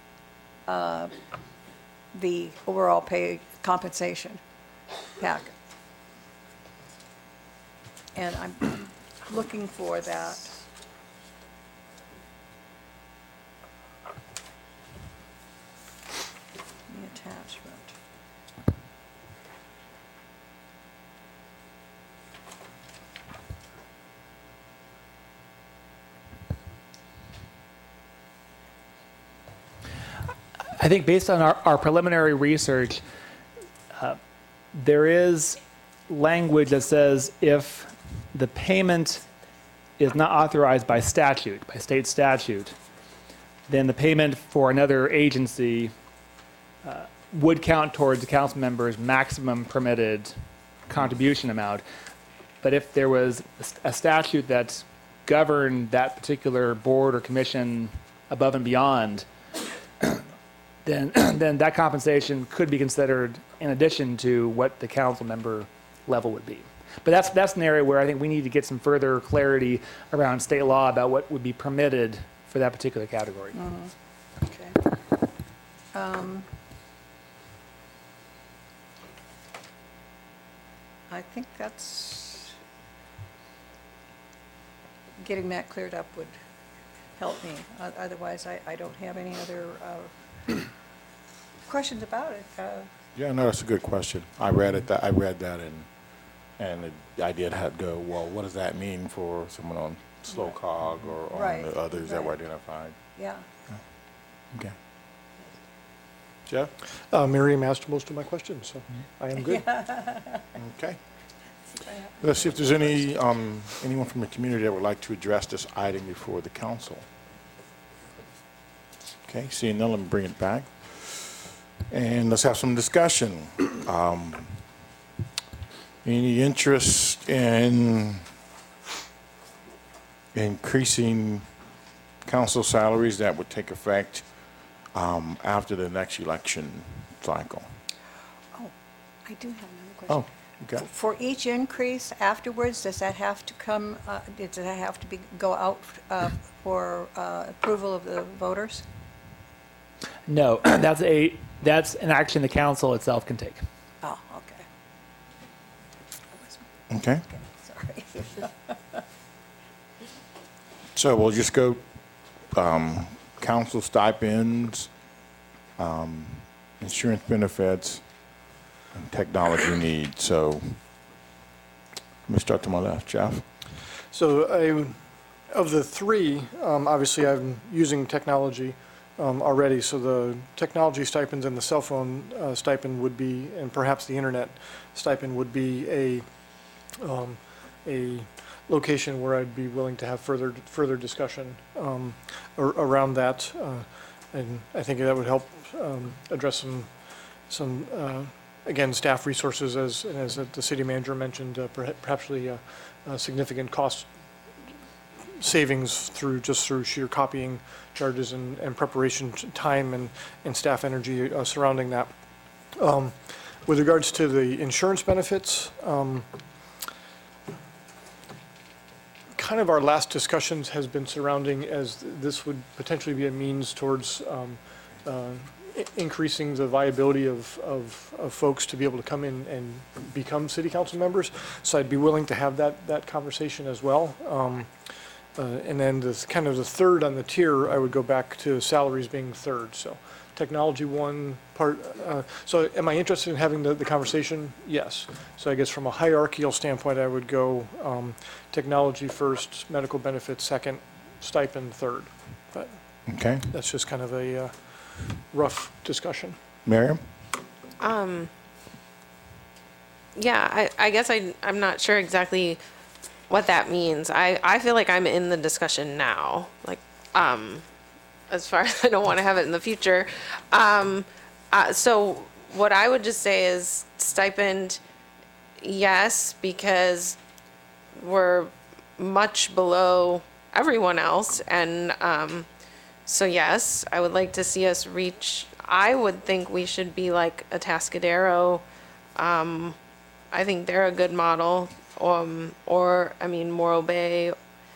the overall pay compensation packet. And I'm looking for that. attachment. I think based on our preliminary research, there is language that says if the payment is not authorized by statute, by state statute, then the payment for another agency would count towards the council member's maximum permitted contribution amount. But if there was a statute that governed that particular board or commission above and beyond, then that compensation could be considered in addition to what the council member level would be. But that's an area where I think we need to get some further clarity around state law about what would be permitted for that particular category. Okay. I think that's, getting that cleared up would help me. Otherwise, I don't have any other questions about it. Yeah, no, that's a good question. I read that and the idea had go, well, what does that mean for someone on slow cog or on Right, the others that were right. identified? Yeah. Okay. Jeff? Miriam asked most of my questions, so I am good. Okay. Let's see if there's anyone from the community that would like to address this item before the council. Okay, seeing none, let me bring it back. And let's have some discussion. Any interest in increasing council salaries that would take effect after the next election cycle? Oh, I do have another Oh, question. okay. For each increase afterwards, does that have to come, does that have to go out for approval of the voters? No, that's an action the council itself can take. Oh, okay. Okay. Sorry. So we'll just go council stipends, insurance benefits, and technology needs. So let me start to my left, Jeff. So of the three, obviously I'm using technology already. So the technology stipends and the cell phone stipend would be, and perhaps the internet stipend would be a location where I'd be willing to have further discussion around that. And I think that would help address some again, staff resources, as the city manager mentioned, perhaps significant cost savings through sheer copying charges and preparation time and staff energy surrounding that. With regards to the insurance benefits, kind of our last discussions has been surrounding as this would potentially be a means towards increasing the viability of folks to be able to come in and become city council members. So I'd be willing to have that conversation as well. And then the kind of the third on the tier, I would go back to salaries being third. So technology one part. So am I interested in having the conversation? Yes. So I guess from a hierarchical standpoint, I would go technology first, medical benefits second, stipend third. But Okay. that's just kind of a rough discussion. Miriam? Yeah, I guess I'm not sure exactly what that means. I feel like I'm in the discussion now, like, as far as I don't want to have it in the future. So what I would just say is stipend, yes, because we're much below everyone else. And so yes, I would like to see us reach, I would think we should be like a Tascadero. I think they're a good model. Or I mean, Morro Bay,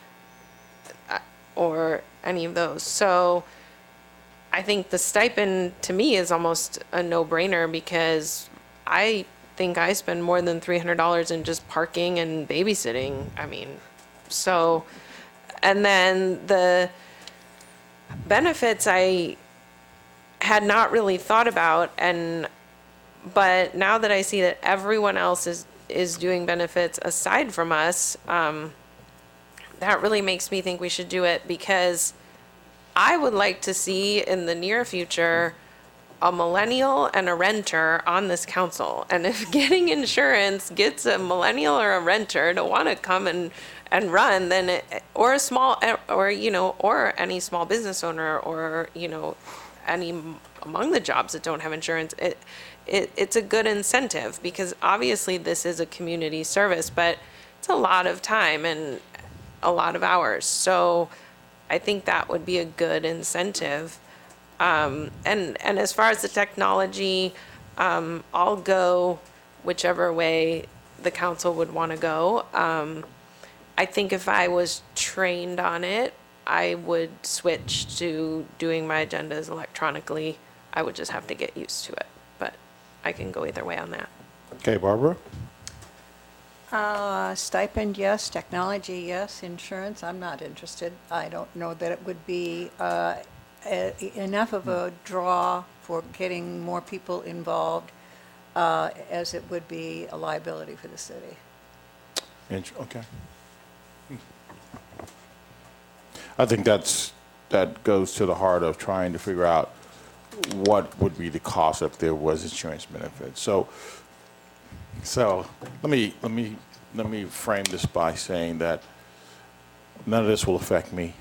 or any of those. So I think the stipend to me is almost a no-brainer because I think I spend more than $300 in just parking and babysitting. I mean, so, and then the benefits, I had not really thought about. But now that I see that everyone else is doing benefits aside from us, that really makes me think we should do it, because I would like to see in the near future a millennial and a renter on this council. And if getting insurance gets a millennial or a renter to want to come and run, then or a small, or, or any small business owner, or, any among the jobs that don't have insurance, it's a good incentive, because obviously this is a community service, but it's a lot of time and a lot of hours. So I think that would be a good incentive. And as far as the technology, I'll go whichever way the council would want to go. I think if I was trained on it, I would switch to doing my agendas electronically. I would just have to get used to it, but I can go either way on that. Okay, Barbara? Stipend, yes. Technology, yes. Insurance, I'm not interested. I don't know that it would be enough of a draw for getting more people involved as it would be a liability for the city. Okay. I think that goes to the heart of trying to figure out what would be the cost if there was insurance benefits. So let me frame this by saying that none of this will affect me.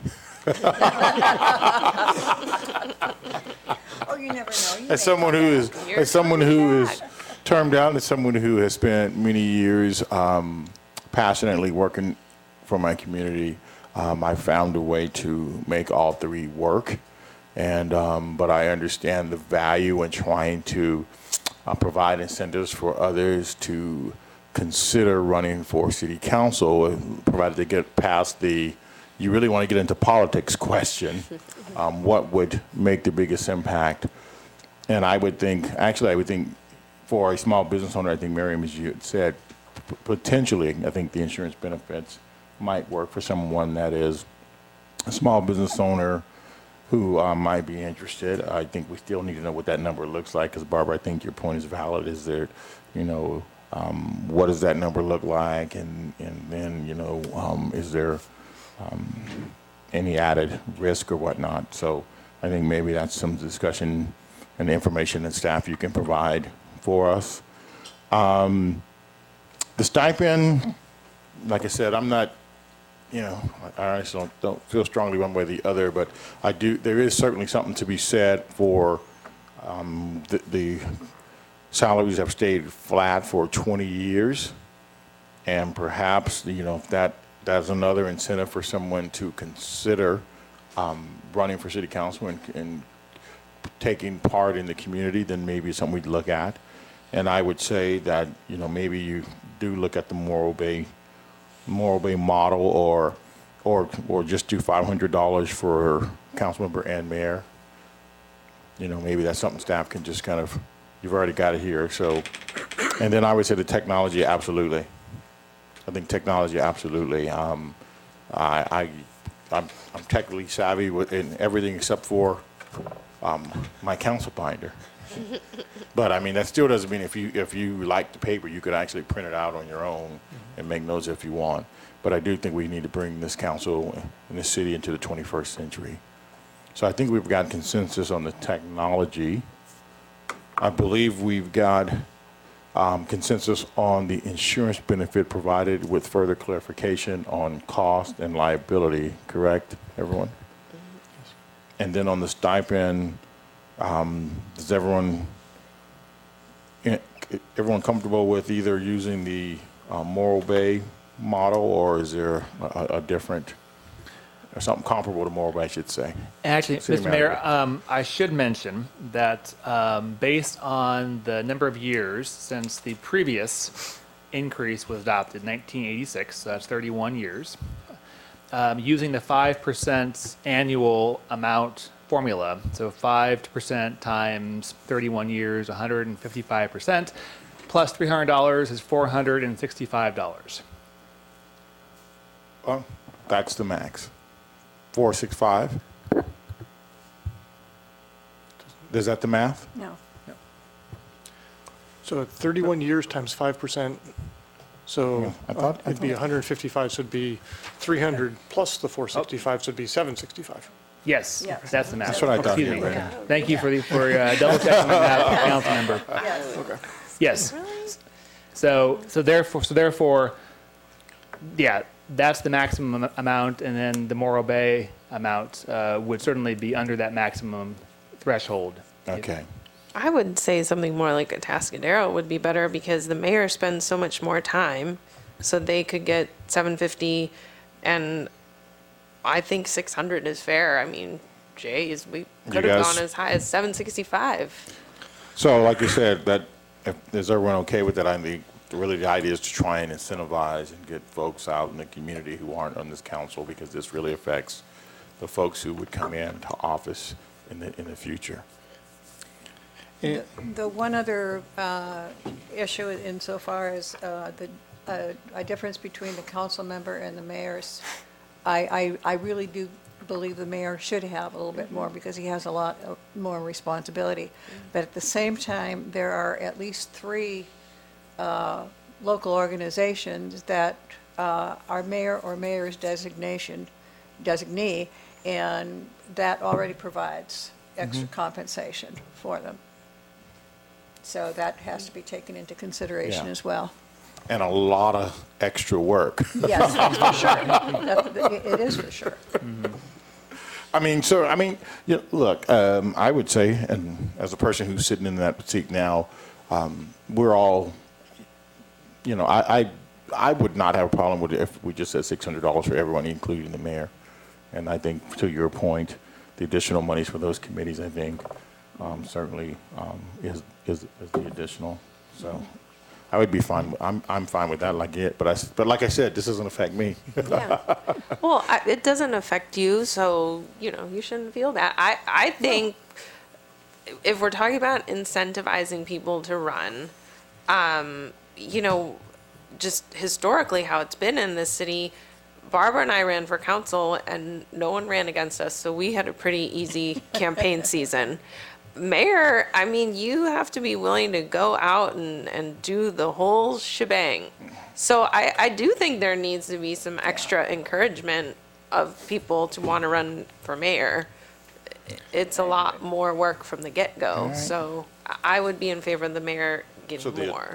Oh, you never know. As someone who is termed out, as someone who has spent many years passionately working for my community, I found a way to make all three work. And but I understand the value in trying to provide incentives for others to consider running for city council, provided they get past the you really want to get into politics question, what would make the biggest impact. And I would think for a small business owner, I think Miriam, as you had said, potentially, I think the insurance benefits might work for someone that is a small business owner who might be interested. I think we still need to know what that number looks like, because Barbara, I think your point is valid. Is there, what does that number look like? And then, is there any added risk or whatnot? So I think maybe that's some discussion and information that staff you can provide for us. The stipend, like I said, I'm not, I honestly don't feel strongly one way or the other, but there is certainly something to be said for the salaries have stayed flat for 20 years. And perhaps, if that's another incentive for someone to consider running for city council and taking part in the community, then maybe it's something we'd look at. And I would say that, maybe you do look at the Morro Bay model, or just do $500 for council member and mayor. Maybe that's something staff can just kind of, you've already got it here. So, and then I would say the technology, absolutely. I think technology, absolutely. I'm technically savvy in everything except for my council binder. But I mean, that still doesn't mean if you like the paper, you could actually print it out on your own and make notes if you want. But I do think we need to bring this council and this city into the 21st century. So I think we've got consensus on the technology. I believe we've got consensus on the insurance benefit, provided with further clarification on cost and liability, correct, everyone? And then on the stipend, is everyone comfortable with either using the Morro Bay model, or is there a different, or something comparable to Morro Bay, I should say? Actually, City Mr. Mayor, manager. I should mention that based on the number of years since the previous increase was adopted, 1986, so that's 31 years, using the 5% annual amount formula, so 5% times 31 years, 155%, plus $300 is $465. Well, that's the max. 465. Is that the math? No. So at 31 years times 5%, so I thought- it'd be 155, so it'd be 300 plus the 465, so it'd be 765. Yes, Yes. that's the math. That's what I thought Excuse you me. read. Thank you for double checking my math, council member. Yes. Yes. So therefore, yeah, that's the maximum amount, and then the Morro Bay amount would certainly be under that maximum threshold. Okay. I would say something more like a Tascadero would be better because the mayor spends so much more time, so they could get 750, and I think 600 is fair. I mean, geez, we could have guys- gone as high as 765. So like you said, is everyone okay with that? I think really the idea is to try and incentivize and get folks out in the community who aren't on this council, because this really affects the folks who would come into office in the future. The one other issue insofar as a difference between the council member and the mayor's, I really do believe the mayor should have a little bit more because he has a lot more responsibility. But at the same time, there are at least 3 local organizations that are mayor or mayor's designee, and that already provides extra compensation for them. So that has to be taken into consideration Yeah. as well. And a lot of extra work. Yes, for sure. It is for sure. I mean, look, I would say, and as a person who's sitting in that seat now, we're all, I would not have a problem with it if we just said $600 for everyone, including the mayor. And I think, to your point, the additional monies for those committees, I think, certainly is the additional. So I would be fine. I'm fine with that, but like I said, this doesn't affect me. Yeah. Well, it doesn't affect you, so, you shouldn't feel that. I think if we're talking about incentivizing people to run, just historically how it's been in this city, Barbara and I ran for council and no one ran against us, so we had a pretty easy campaign season. Mayor, I mean, you have to be willing to go out and do the whole shebang. So I do think there needs to be some extra encouragement of people to want to run for mayor. It's a lot more work from the get-go, so I would be in favor of the mayor getting more.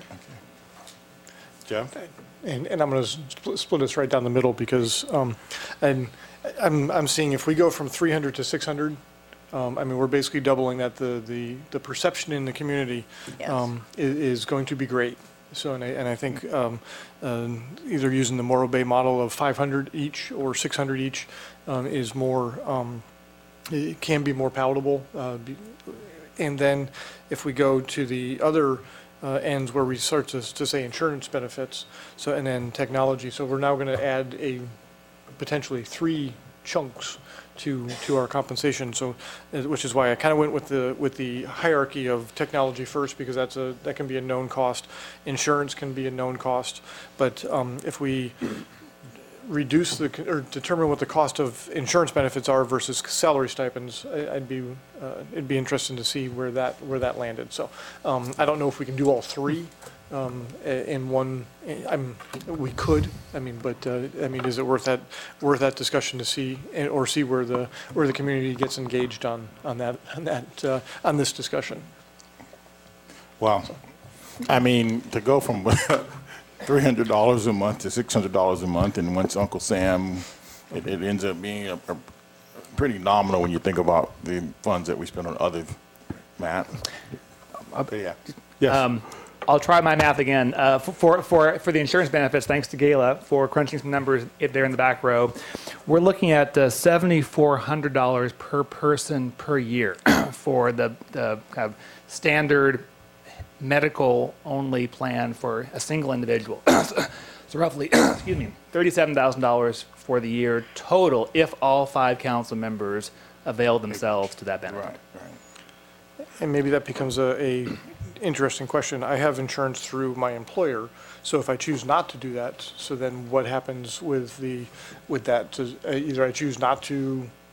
Jeff? And I'm going to split this right down the middle because and I'm seeing if we go from 300 to 600, I mean, we're basically doubling that. The perception in the community is going to be great. So, and I think either using the Morro Bay model of 500 each or 600 each is more, it can be more palatable. And then if we go to the other ends where we start to say insurance benefits, so and then technology. So we're now going to add potentially 3 chunks to our compensation. So, which is why I kind of went with the hierarchy of technology first, because that can be a known cost. Insurance can be a known cost, but if we reduce or determine what the cost of insurance benefits are versus salary stipends, it'd be interesting to see where that landed. So I don't know if we can do all 3 in one. We could. I mean, but I mean, is it worth that discussion to see or see where the community gets engaged on this discussion? Well, I mean, to go from $300 a month to $600 a month, and once Uncle Sam, it ends up being a pretty nominal when you think about the funds that we spend on other, Matt. But yeah. Yes. I'll try my math again. For the insurance benefits, thanks to Gayla for crunching some numbers there in the back row, we're looking at $7,400 per person per year for the kind of standard medical only plan for a single individual. So roughly, excuse me, $37,000 for the year total if all 5 council members avail themselves to that benefit. Right. And maybe that becomes a interesting question. I have insurance through my employer, so if I choose not to do that, so then what happens with that? Either I choose not to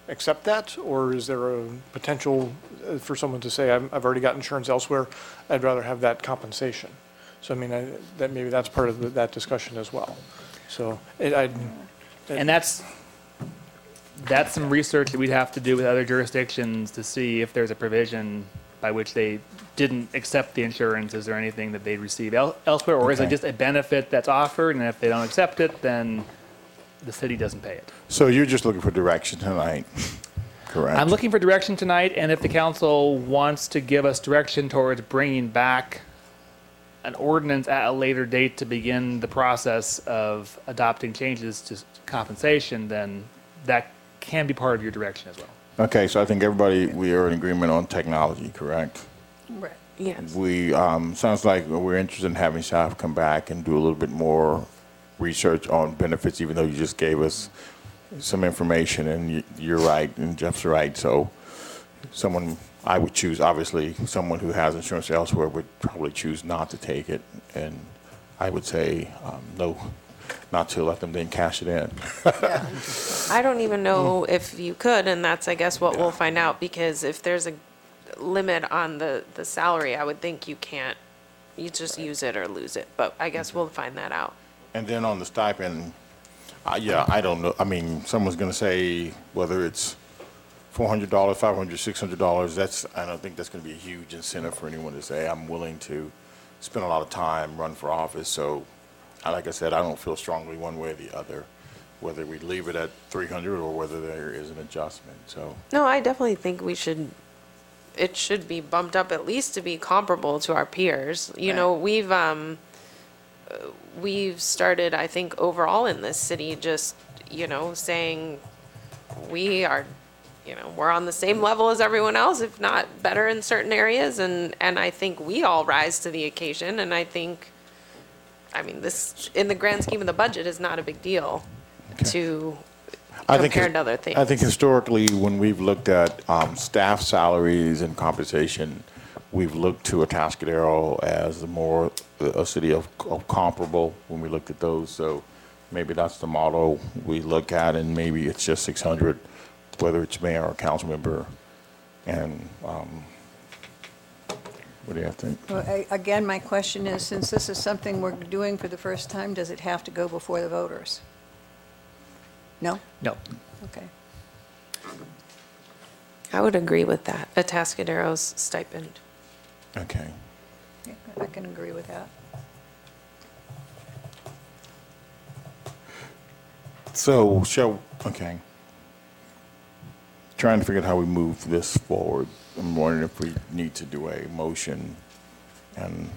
accept that? Or is there a potential for someone to say, I've already got insurance elsewhere, I'd rather have that compensation? So I mean, that maybe that's part of that discussion as well. So And that's some research that we'd have to do with other jurisdictions to see if there's a provision by which they didn't accept the insurance. Is there anything that they'd receive elsewhere, or is it Okay. just a benefit that's offered, and if they don't accept it, then the city doesn't pay it? So you're just looking for direction tonight, correct? I'm looking for direction tonight, and if the council wants to give us direction towards bringing back an ordinance at a later date to begin the process of adopting changes to compensation, then that can be part of your direction as well. Okay, so I think we are in agreement on technology, correct? Right. Yes. We, sounds like we're interested in having staff come back and do a little bit more research on benefits, even though you just gave us some information, and you're right, and Jeff's right. So someone, I would choose, obviously, someone who has insurance elsewhere would probably choose not to take it, and I would say no, not to let them then cash it in. I don't even know if you could, and that's, I guess, what we'll find out, because if there's a limit on the salary, I would think you can't, you just use it or lose it, but I guess we'll find that out. And then on the stipend, yeah, I don't know. I mean, someone's going to say whether it's $400, $500, $600. I don't think that's going to be a huge incentive for anyone to say, I'm willing to spend a lot of time, run for office. So, like I said, I don't feel strongly one way or the other, whether we leave it at 300 or whether there is an adjustment. So, No, I definitely think it should be bumped up at least to be comparable to our peers. You know, we've started, I think, overall in this city, just, saying we are, we're on the same level as everyone else, if not better in certain areas. And I think we all rise to the occasion. And I mean, this, in the grand scheme of the budget, is not a big deal to compared to other things. I think historically, when we've looked at staff salaries and compensation, we've looked to Atascadero as a city of comparable when we looked at those. So maybe that's the model we look at, and maybe it's just 600, whether it's mayor or council member. And what do you think? Well, again, my question is, since this is something we're doing for the first time, does it have to go before the voters? No? No. Okay. I would agree with that, Atascadero's stipend. Okay. Yeah, I can agree with that. So, okay. Trying to figure out how we move this forward. I'm wondering if we need to do a motion and,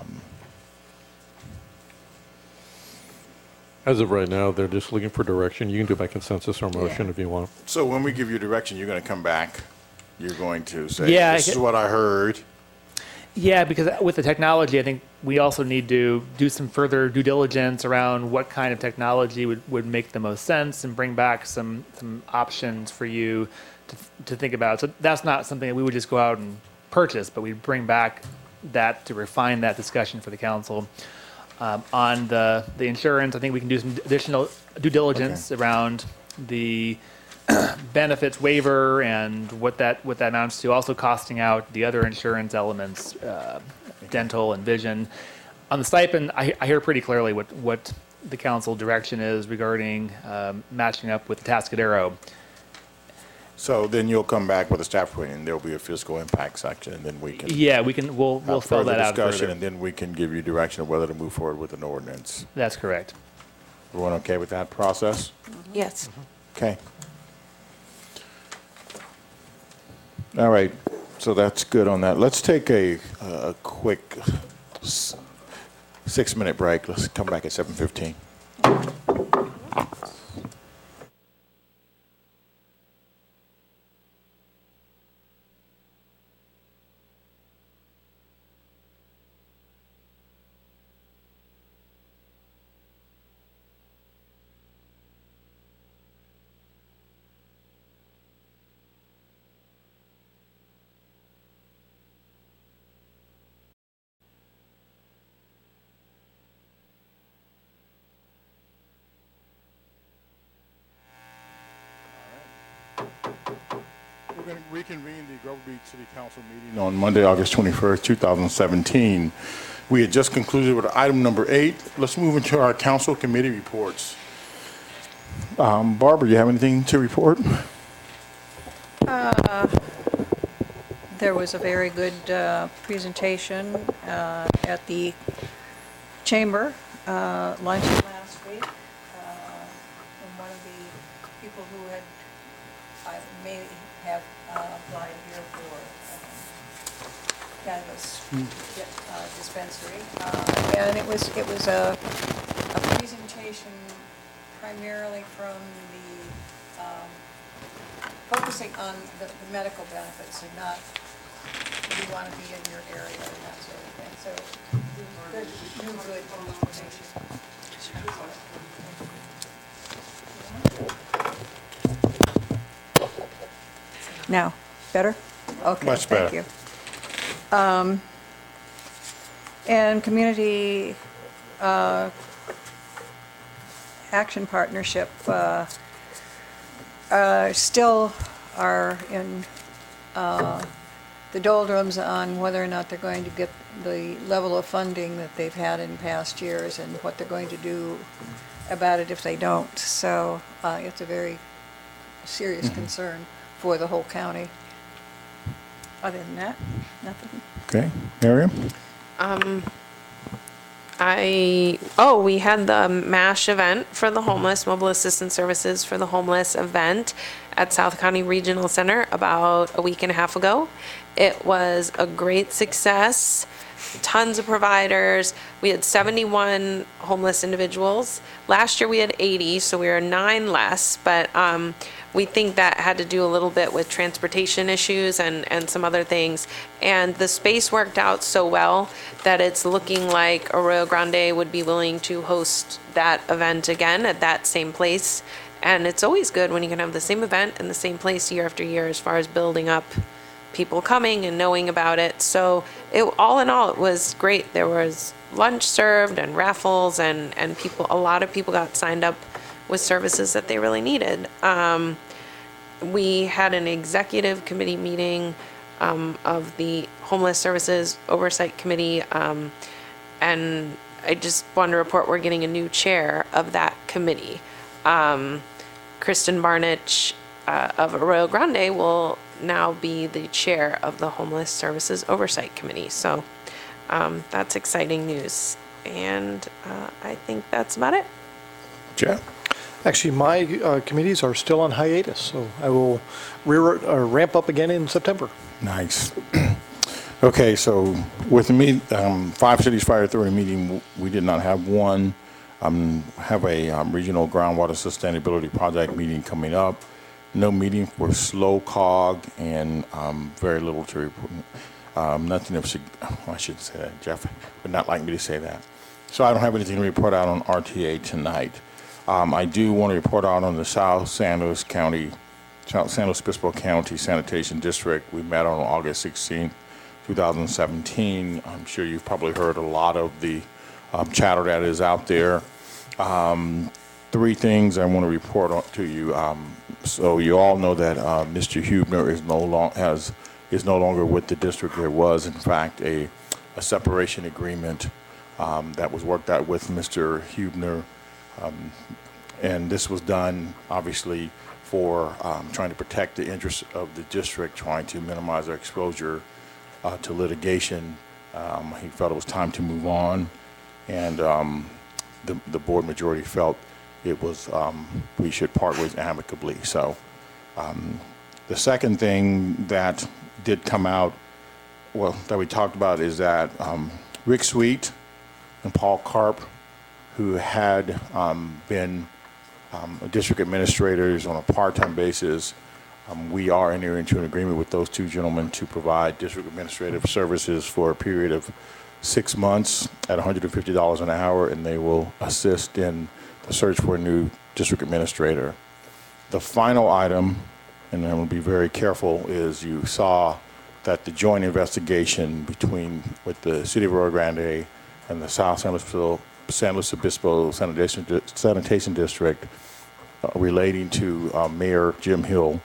As of right now, they're just looking for direction. You can do by consensus or motion Yeah. if you want. so when we give you direction, you're going to come back, you're going to say, Yeah, this is what I heard. Yeah, because with the technology, I think we also need to do some further due diligence around what kind of technology would make the most sense, and bring back some options for you to think about. So that's not something that we would just go out and purchase, but we'd bring back that to refine that discussion for the council. On the insurance, I think we can do some additional due diligence around the benefits waiver and what that amounts to, also costing out the other insurance elements, dental and vision. On the stipend, I hear pretty clearly what the council direction is regarding matching up with Atascadero. So then you'll come back with a staff report, and there'll be a fiscal impact section, and then we can Yeah, we'll have spell further that out discussion, further. and then we can give you direction of whether to move forward with an ordinance. That's correct. Everyone okay with that process? Yes. Okay. All right, so that's good on that. Let's take a quick 6-minute break. Let's come back at 7:15. reconvene the Grover Beach City Council meeting on Monday, August 21st, 2017. We had just concluded with item number 8. Let's move into our council committee reports. Barbara, you have anything to report? There was a very good presentation at the chamber luncheon last week from one of the people who had, I may have applied here for cannabis dispensary. And it was a presentation primarily from the, focusing on the medical benefits and not do you want to be in your area and that sort of thing. So good, good presentation. Now, better? Okay, Much better. thank you. And Community Action Partnership still are in the doldrums on whether or not they're going to get the level of funding that they've had in past years and what they're going to do about it if they don't. So it's a very serious concern for the whole county. Other than that, nothing. Okay, Miriam? We had the MASH event for the homeless, Mobile Assistance Services for the Homeless event at South County Regional Center about a week and a half ago. It was a great success. Tons of providers. We had 71 homeless individuals. Last year we had 80, so we were 9 less, but we think that had to do a little bit with transportation issues and some other things. And the space worked out so well that it's looking like Arroyo Grande would be willing to host that event again at that same place. And it's always good when you can have the same event in the same place year after year as far as building up people coming and knowing about it. So all in all, it was great. There was lunch served and raffles and people, a lot of people got signed up with services that they really needed. We had an executive committee meeting of the Homeless Services Oversight Committee, and I just wanted to report we're getting a new chair of that committee. Kristen Barnich of Arroyo Grande will now be the chair of the Homeless Services Oversight Committee. So that's exciting news. And I think that's about it. Jeff? Actually, my committees are still on hiatus, so I will ramp up again in September. Nice. Okay, so with me, Five Cities Fire Authority meeting, we did not have one. Have a regional groundwater sustainability project meeting coming up. No meeting for Slow Cog and very little to report. Nothing of, I shouldn't say that, Jeff would not like me to say that. So I don't have anything to report out on RTA tonight. I do want to report out on the South San Luis Obispo County Sanitation District. We met on August 16th, 2017. I'm sure you've probably heard a lot of the chatter that is out there. 3 things I want to report to you. So you all know that Mr. Huebner is no longer with the district. There was, in fact, a separation agreement that was worked out with Mr. Huebner. And this was done, obviously, for trying to protect the interests of the district, trying to minimize our exposure to litigation. He felt it was time to move on, and the board majority felt it was we should part ways amicably. So the second thing that did come out, well, that we talked about is that Rick Sweet and Paul Karp, who had been district administrators on a part-time basis, we are entering into an agreement with those 2 gentlemen to provide district administrative services for a period of 6 months at $150 an hour, and they will assist in the search for a new district administrator. The final item, and I'm going to be very careful, is you saw that the joint investigation with the City of Rio Grande and the South San Luis Obispo Sanitation District relating to Mayor Jim Hill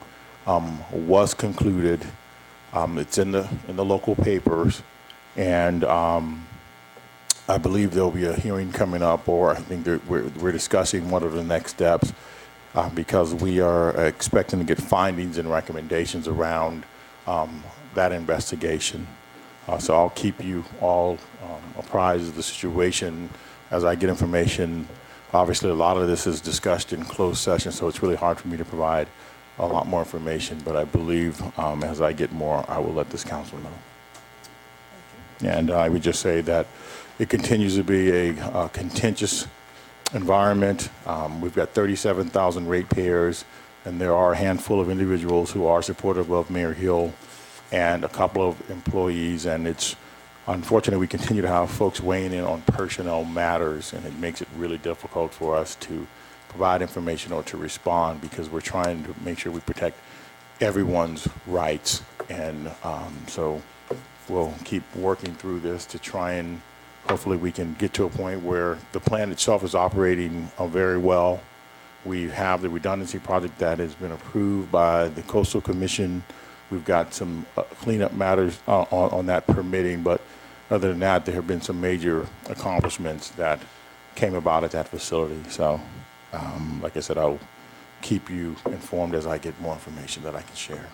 was concluded. It's in the local papers, and I believe there'll be a hearing coming up, or I think that we're discussing what are the next steps, because we are expecting to get findings and recommendations around that investigation. So I'll keep you all apprised of the situation as I get information. Obviously, a lot of this is discussed in closed session, so it's really hard for me to provide a lot more information, but I believe as I get more, I will let this council know. And I would just say that it continues to be a contentious environment. We've got 37,000 ratepayers, and there are a handful of individuals who are supportive of Mayor Hill and a couple of employees, and it's unfortunate we continue to have folks weighing in on personnel matters, and it makes it really difficult for us to provide information or to respond, because we're trying to make sure we protect everyone's rights. And so we'll keep working through this to try and hopefully we can get to a point where the plant itself is operating very well. We have the redundancy project that has been approved by the Coastal Commission. We've got some cleanup matters on that permitting, but other than that, there have been some major accomplishments that came about at that facility. So, like I said, I'll keep you informed as I get more information that I can share.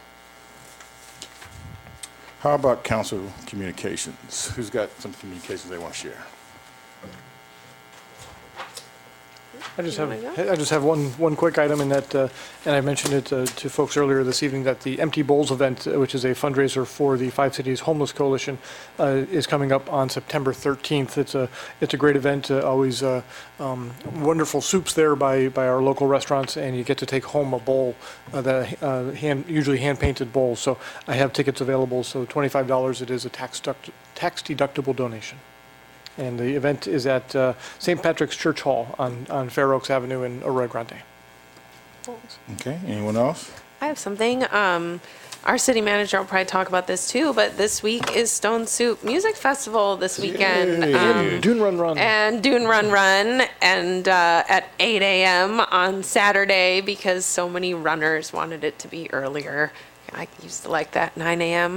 How about council communications? Who's got some communications they want to share? I just have one quick item in that, and I mentioned it to folks earlier this evening, that the Empty Bowls event, which is a fundraiser for the Five Cities Homeless Coalition, is coming up on September 13th. It's a great event. Always wonderful soups there by our local restaurants, and you get to take home a bowl, usually hand painted bowl. So I have tickets available. So $25. It is a tax deductible donation. And the event is at St. Patrick's Church Hall on Fair Oaks Avenue in Arroyo Grande. Okay, anyone else? I have something. Our city manager will probably talk about this too, but this week is Stone Soup Music Festival this weekend. Dune Run Run. And Dune Run Run, and at 8 a.m. on Saturday, because so many runners wanted it to be earlier. I used to like that, 9 a.m.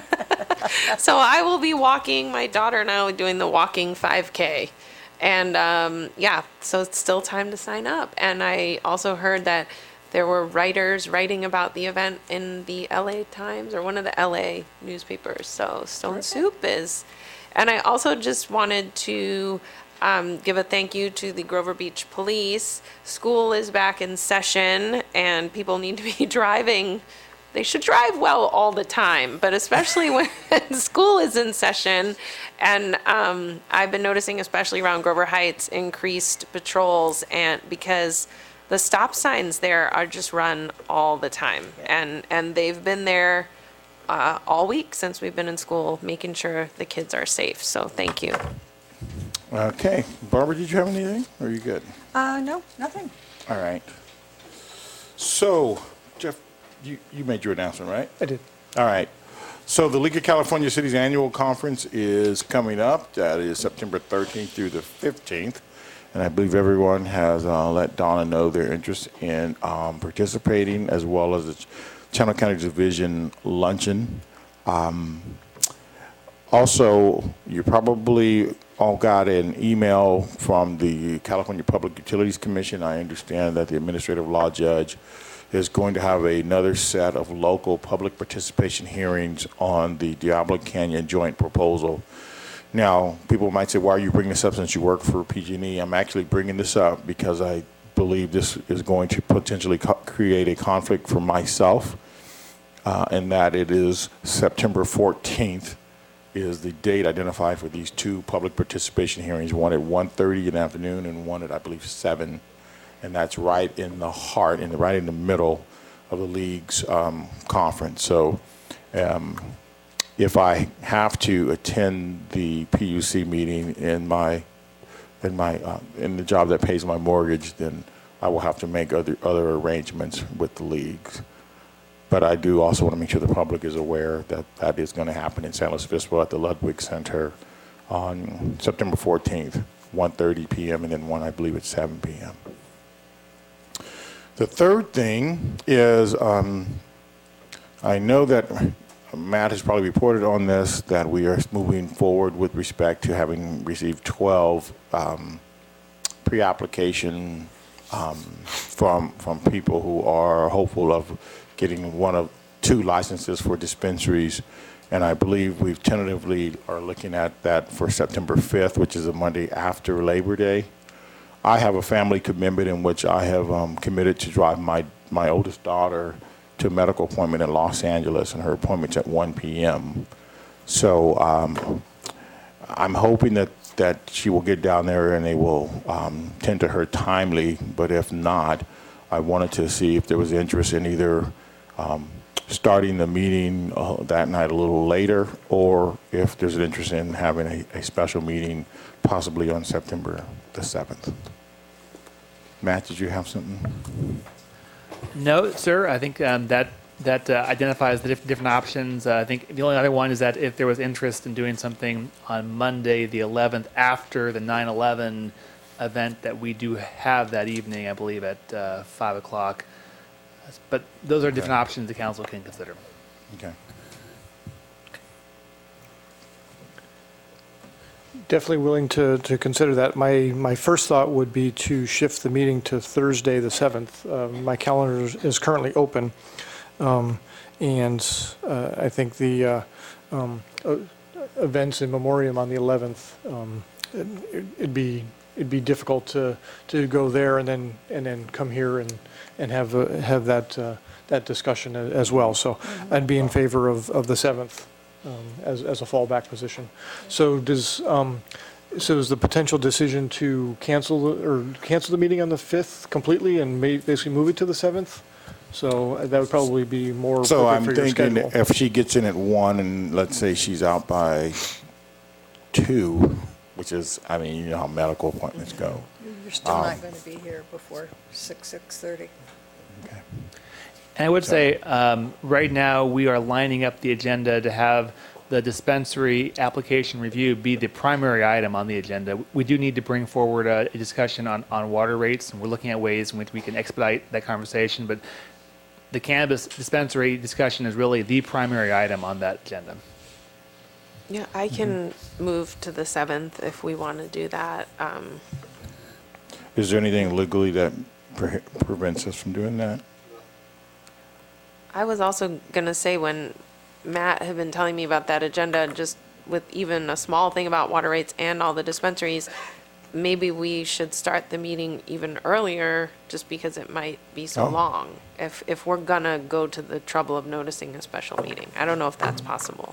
So I will be walking, my daughter and I will be doing the walking 5K. And yeah, so it's still time to sign up. And I also heard that there were writers writing about the event in the LA Times, or one of the LA newspapers. So Stone Soup is. And I also just wanted to give a thank you to the Grover Beach Police. School is back in session, and people need to be driving. They should drive well all the time, but especially when school is in session. And I've been noticing, especially around Grover Heights, increased patrols, and because the stop signs there are just run all the time. And they've been there all week since we've been in school, making sure the kids are safe. So thank you. Okay, Barbara, did you have anything? Or are you good? No, nothing. All right. So, Jeff, you made your announcement, right? I did. All right. So the League of California Cities Annual Conference is coming up. That is September 13th through the 15th. And I believe everyone has let Donna know their interest in participating, as well as the Channel County Division Luncheon. Also, you probably all got an email from the California Public Utilities Commission. I understand that the administrative law judge is going to have another set of local public participation hearings on the Diablo Canyon joint proposal. Now, people might say, why are you bringing this up since you work for PG&E? I'm actually bringing this up because I believe this is going to potentially create a conflict for myself, and that it is September 14th is the date identified for these two public participation hearings, one at 1:30 in the afternoon and one at, I believe, 7. And that's right in the heart, right in the middle of the league's conference. So if I have to attend the PUC meeting in the job that pays my mortgage, then I will have to make other arrangements with the leagues. But I do also want to make sure the public is aware that that is going to happen in San Luis Obispo at the Ludwig Center on September 14th, 1:30 p.m. and then one, I believe, at 7 p.m. The third thing is, I know that Matt has probably reported on this, that we are moving forward with respect to having received 12 pre-application from people who are hopeful of getting one of 2 licenses for dispensaries. And I believe we've tentatively are looking at that for September 5th, which is a Monday after Labor Day. I have a family commitment in which I have committed to drive my oldest daughter to a medical appointment in Los Angeles, and her appointment's at 1 p.m. So I'm hoping that she will get down there and they will tend to her timely, but if not, I wanted to see if there was interest in either starting the meeting that night a little later, or if there's an interest in having a special meeting possibly on September the 7th. Matt, did you have something? No, sir. I think that identifies the different options. I think the only other one is that if there was interest in doing something on Monday, the 11th, after the 9/11 event that we do have that evening, I believe at 5 o'clock. But those are different options the council can consider. Okay. Definitely willing to consider that. My first thought would be to shift the meeting to Thursday, the 7th. My calendar is currently open, and I think the events in memoriam on the 11th, it'd be difficult to go there and then come here and have that discussion as well. So I'd be in favor of the 7th. As a fallback position. So is the potential decision to cancel the meeting on the 5th completely and basically move it to the 7th? So that would probably be more So appropriate I'm for your thinking schedule. if she gets in at 1 and let's say she's out by 2, which is, I mean, you know how medical appointments go. You're still not going to be here before 6:30. Okay. And I would say, right now, we are lining up the agenda to have the dispensary application review be the primary item on the agenda. We do need to bring forward a discussion on water rates, and we're looking at ways in which we can expedite that conversation. But the cannabis dispensary discussion is really the primary item on that agenda. Yeah, I can move to the 7th if we want to do that. Is there anything legally that prevents us from doing that? I was also going to say, when Matt had been telling me about that agenda, just with even a small thing about water rates and all the dispensaries, maybe we should start the meeting even earlier, just because it might be so long. If we're going to go to the trouble of noticing a special meeting. I don't know if that's possible.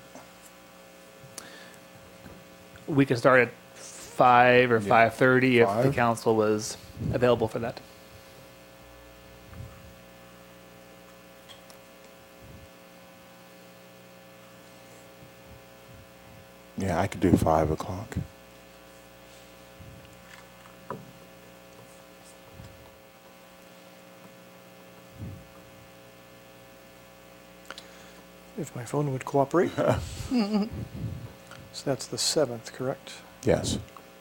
We could start at 5 or 5:30 if the 5. council was available for that. Yeah, I could do 5 o'clock. If my phone would cooperate. So that's the 7th, correct? Yes.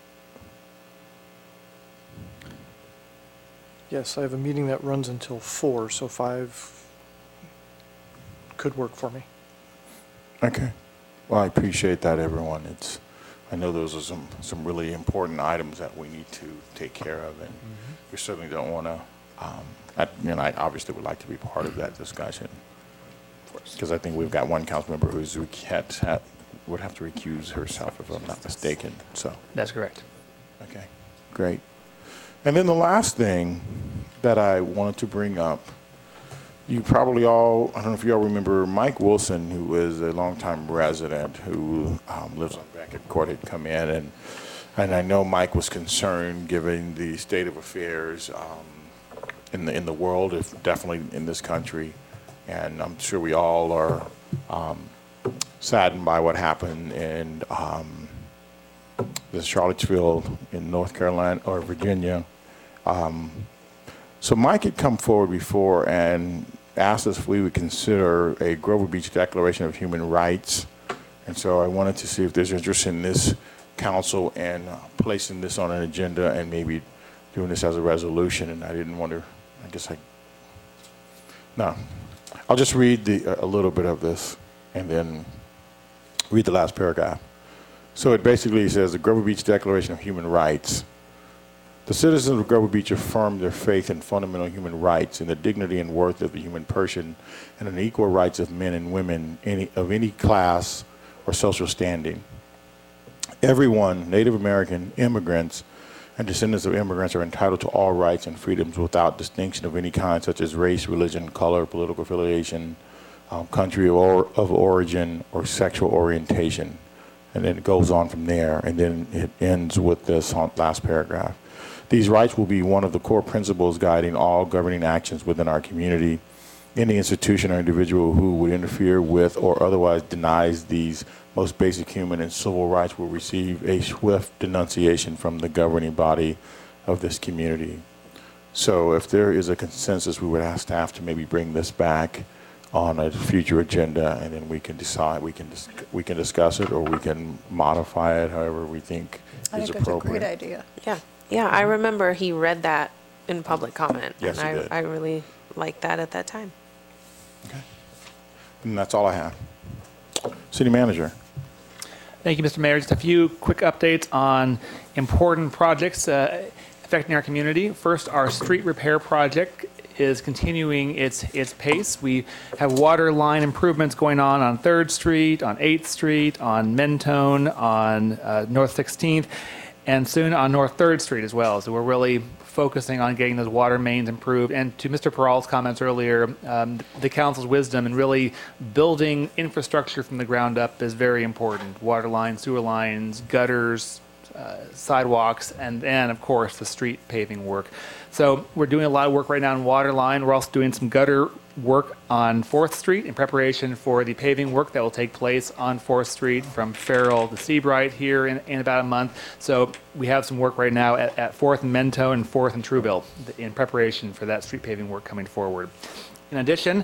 Yes, I have a meeting that runs until 4, so 5 could work for me. Okay. Well, I appreciate that, everyone. I know those are some really important items that we need to take care of, and we certainly don't want to, I obviously would like to be part of that discussion. Because I think we've got one council member would have to recuse herself, if I'm not mistaken, so. That's correct. Okay, great. And then the last thing that I wanted to bring up, you probably all, I don't know if you all remember Mike Wilson, who is a longtime resident who lives on Beckett Court, had come in, and I know Mike was concerned given the state of affairs in the world, if definitely in this country, and I'm sure we all are saddened by what happened in the Charlottesville in North Carolina or Virginia. So Mike had come forward before and asked us if we would consider a Grover Beach Declaration of Human Rights. And so I wanted to see if there's interest in this council and placing this on an agenda and maybe doing this as a resolution. And I didn't want to, no. I'll just read a little bit of this and then read the last paragraph. So it basically says the Grover Beach Declaration of Human Rights. The citizens of Grover Beach affirm their faith in fundamental human rights and the dignity and worth of the human person and in the equal rights of men and women of any class or social standing. Everyone, Native American, immigrants, and descendants of immigrants are entitled to all rights and freedoms without distinction of any kind, such as race, religion, color, political affiliation, country of origin, or sexual orientation. And then it goes on from there, and then it ends with this last paragraph. These rights will be one of the core principles guiding all governing actions within our community. Any institution or individual who would interfere with or otherwise denies these most basic human and civil rights will receive a swift denunciation from the governing body of this community. So if there is a consensus, we would ask staff to maybe bring this back on a future agenda, and then we can decide, we can discuss it, or we can modify it however we think I is think it's a appropriate. great idea. Yeah, I remember he read that in public comment. Yes, and he did. I really liked that at that time. Okay. And that's all I have. City Manager. Thank you, Mr. Mayor. Just a few quick updates on important projects affecting our community. First, our street repair project is continuing its pace. We have water line improvements going on 3rd Street, on 8th Street, on Mentone, on North 16th, and soon on North 3rd Street as well. So we're really focusing on getting those water mains improved. And to Mr. Peral's comments earlier, the council's wisdom in really building infrastructure from the ground up is very important. Water lines, sewer lines, gutters, sidewalks, and then, of course, the street paving work. So we're doing a lot of work right now on water line. We're also doing some gutter work on 4th Street in preparation for the paving work that will take place on 4th Street from Farrell to Seabright here in about a month. So we have some work right now at 4th and Mentone and 4th and Trueville in preparation for that street paving work coming forward. In addition,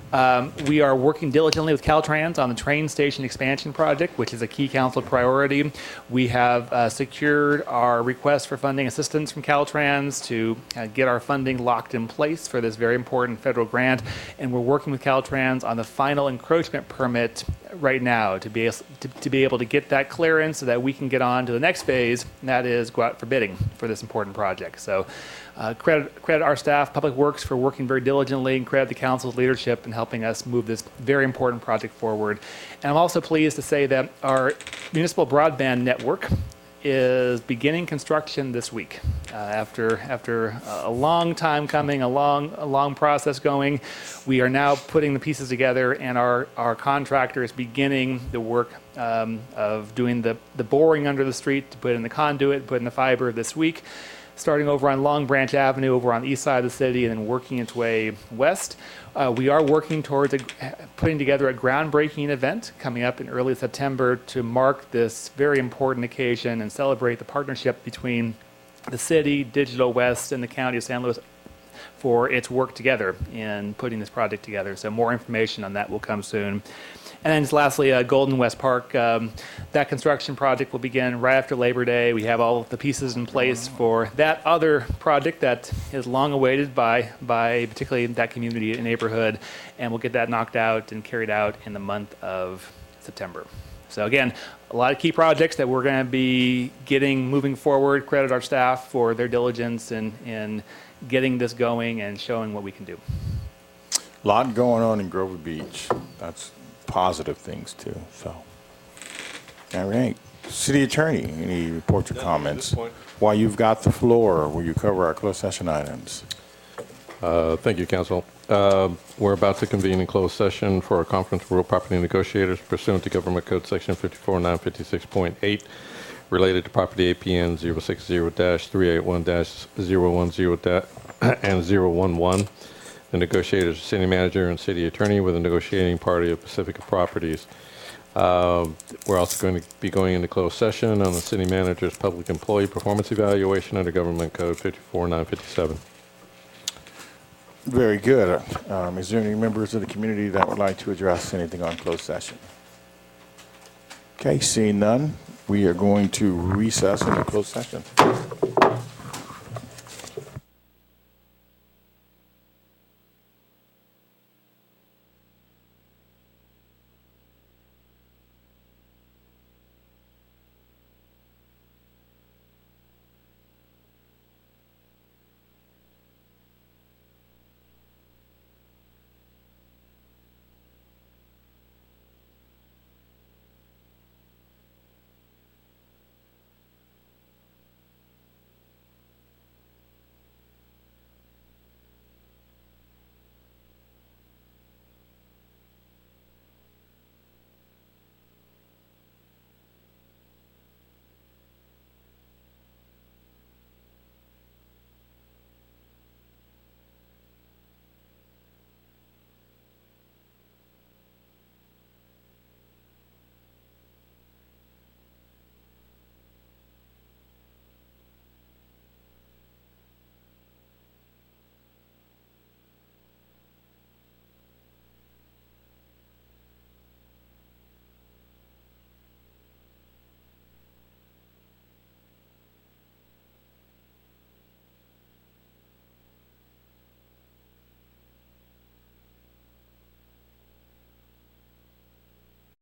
we are working diligently with Caltrans on the train station expansion project, which is a key council priority. We have secured our request for funding assistance from Caltrans to get our funding locked in place for this very important federal grant, and we're working with Caltrans on the final encroachment permit right now to be able to get that clearance so that we can get on to the next phase, and that is go out for bidding for this important project. So credit our staff, Public Works, for working very diligently, and credit the council's leadership in helping us move this very important project forward. And I'm also pleased to say that our municipal broadband network is beginning construction this week. After a long time coming, a long process going, we are now putting the pieces together, and our contractor is beginning the work of doing the boring under the street to put in the conduit, put in the fiber this week, starting over on Long Branch Avenue over on the east side of the city, and then working its way west. We are working towards putting together a groundbreaking event coming up in early September to mark this very important occasion and celebrate the partnership between the city, Digital West, and the county of San Luis for its work together in putting this project together. So more information on that will come soon. And then just lastly, Golden West Park. That construction project will begin right after Labor Day. We have all of the pieces in place for that other project that is long awaited by particularly that community and neighborhood, and we'll get that knocked out and carried out in the month of September. So again, a lot of key projects that we're going to be moving forward. Credit our staff for their diligence in getting this going and showing what we can do. A lot going on in Grover Beach. That's positive things too. So, all right, City Attorney, any reports or comments? While you've got the floor, will you cover our closed session items? Thank you, Council. We're about to convene in closed session for a conference of real property negotiators pursuant to Government Code Section 54956.8 related to property APN 060-381-010 and 011. The negotiators are city manager and city attorney with a negotiating party of Pacifica Properties. We're also going to be going into closed session on the city manager's public employee performance evaluation under Government Code 54957. Very good. Is there any members of the community that would like to address anything on closed session? Okay, seeing none, we are going to recess into closed session.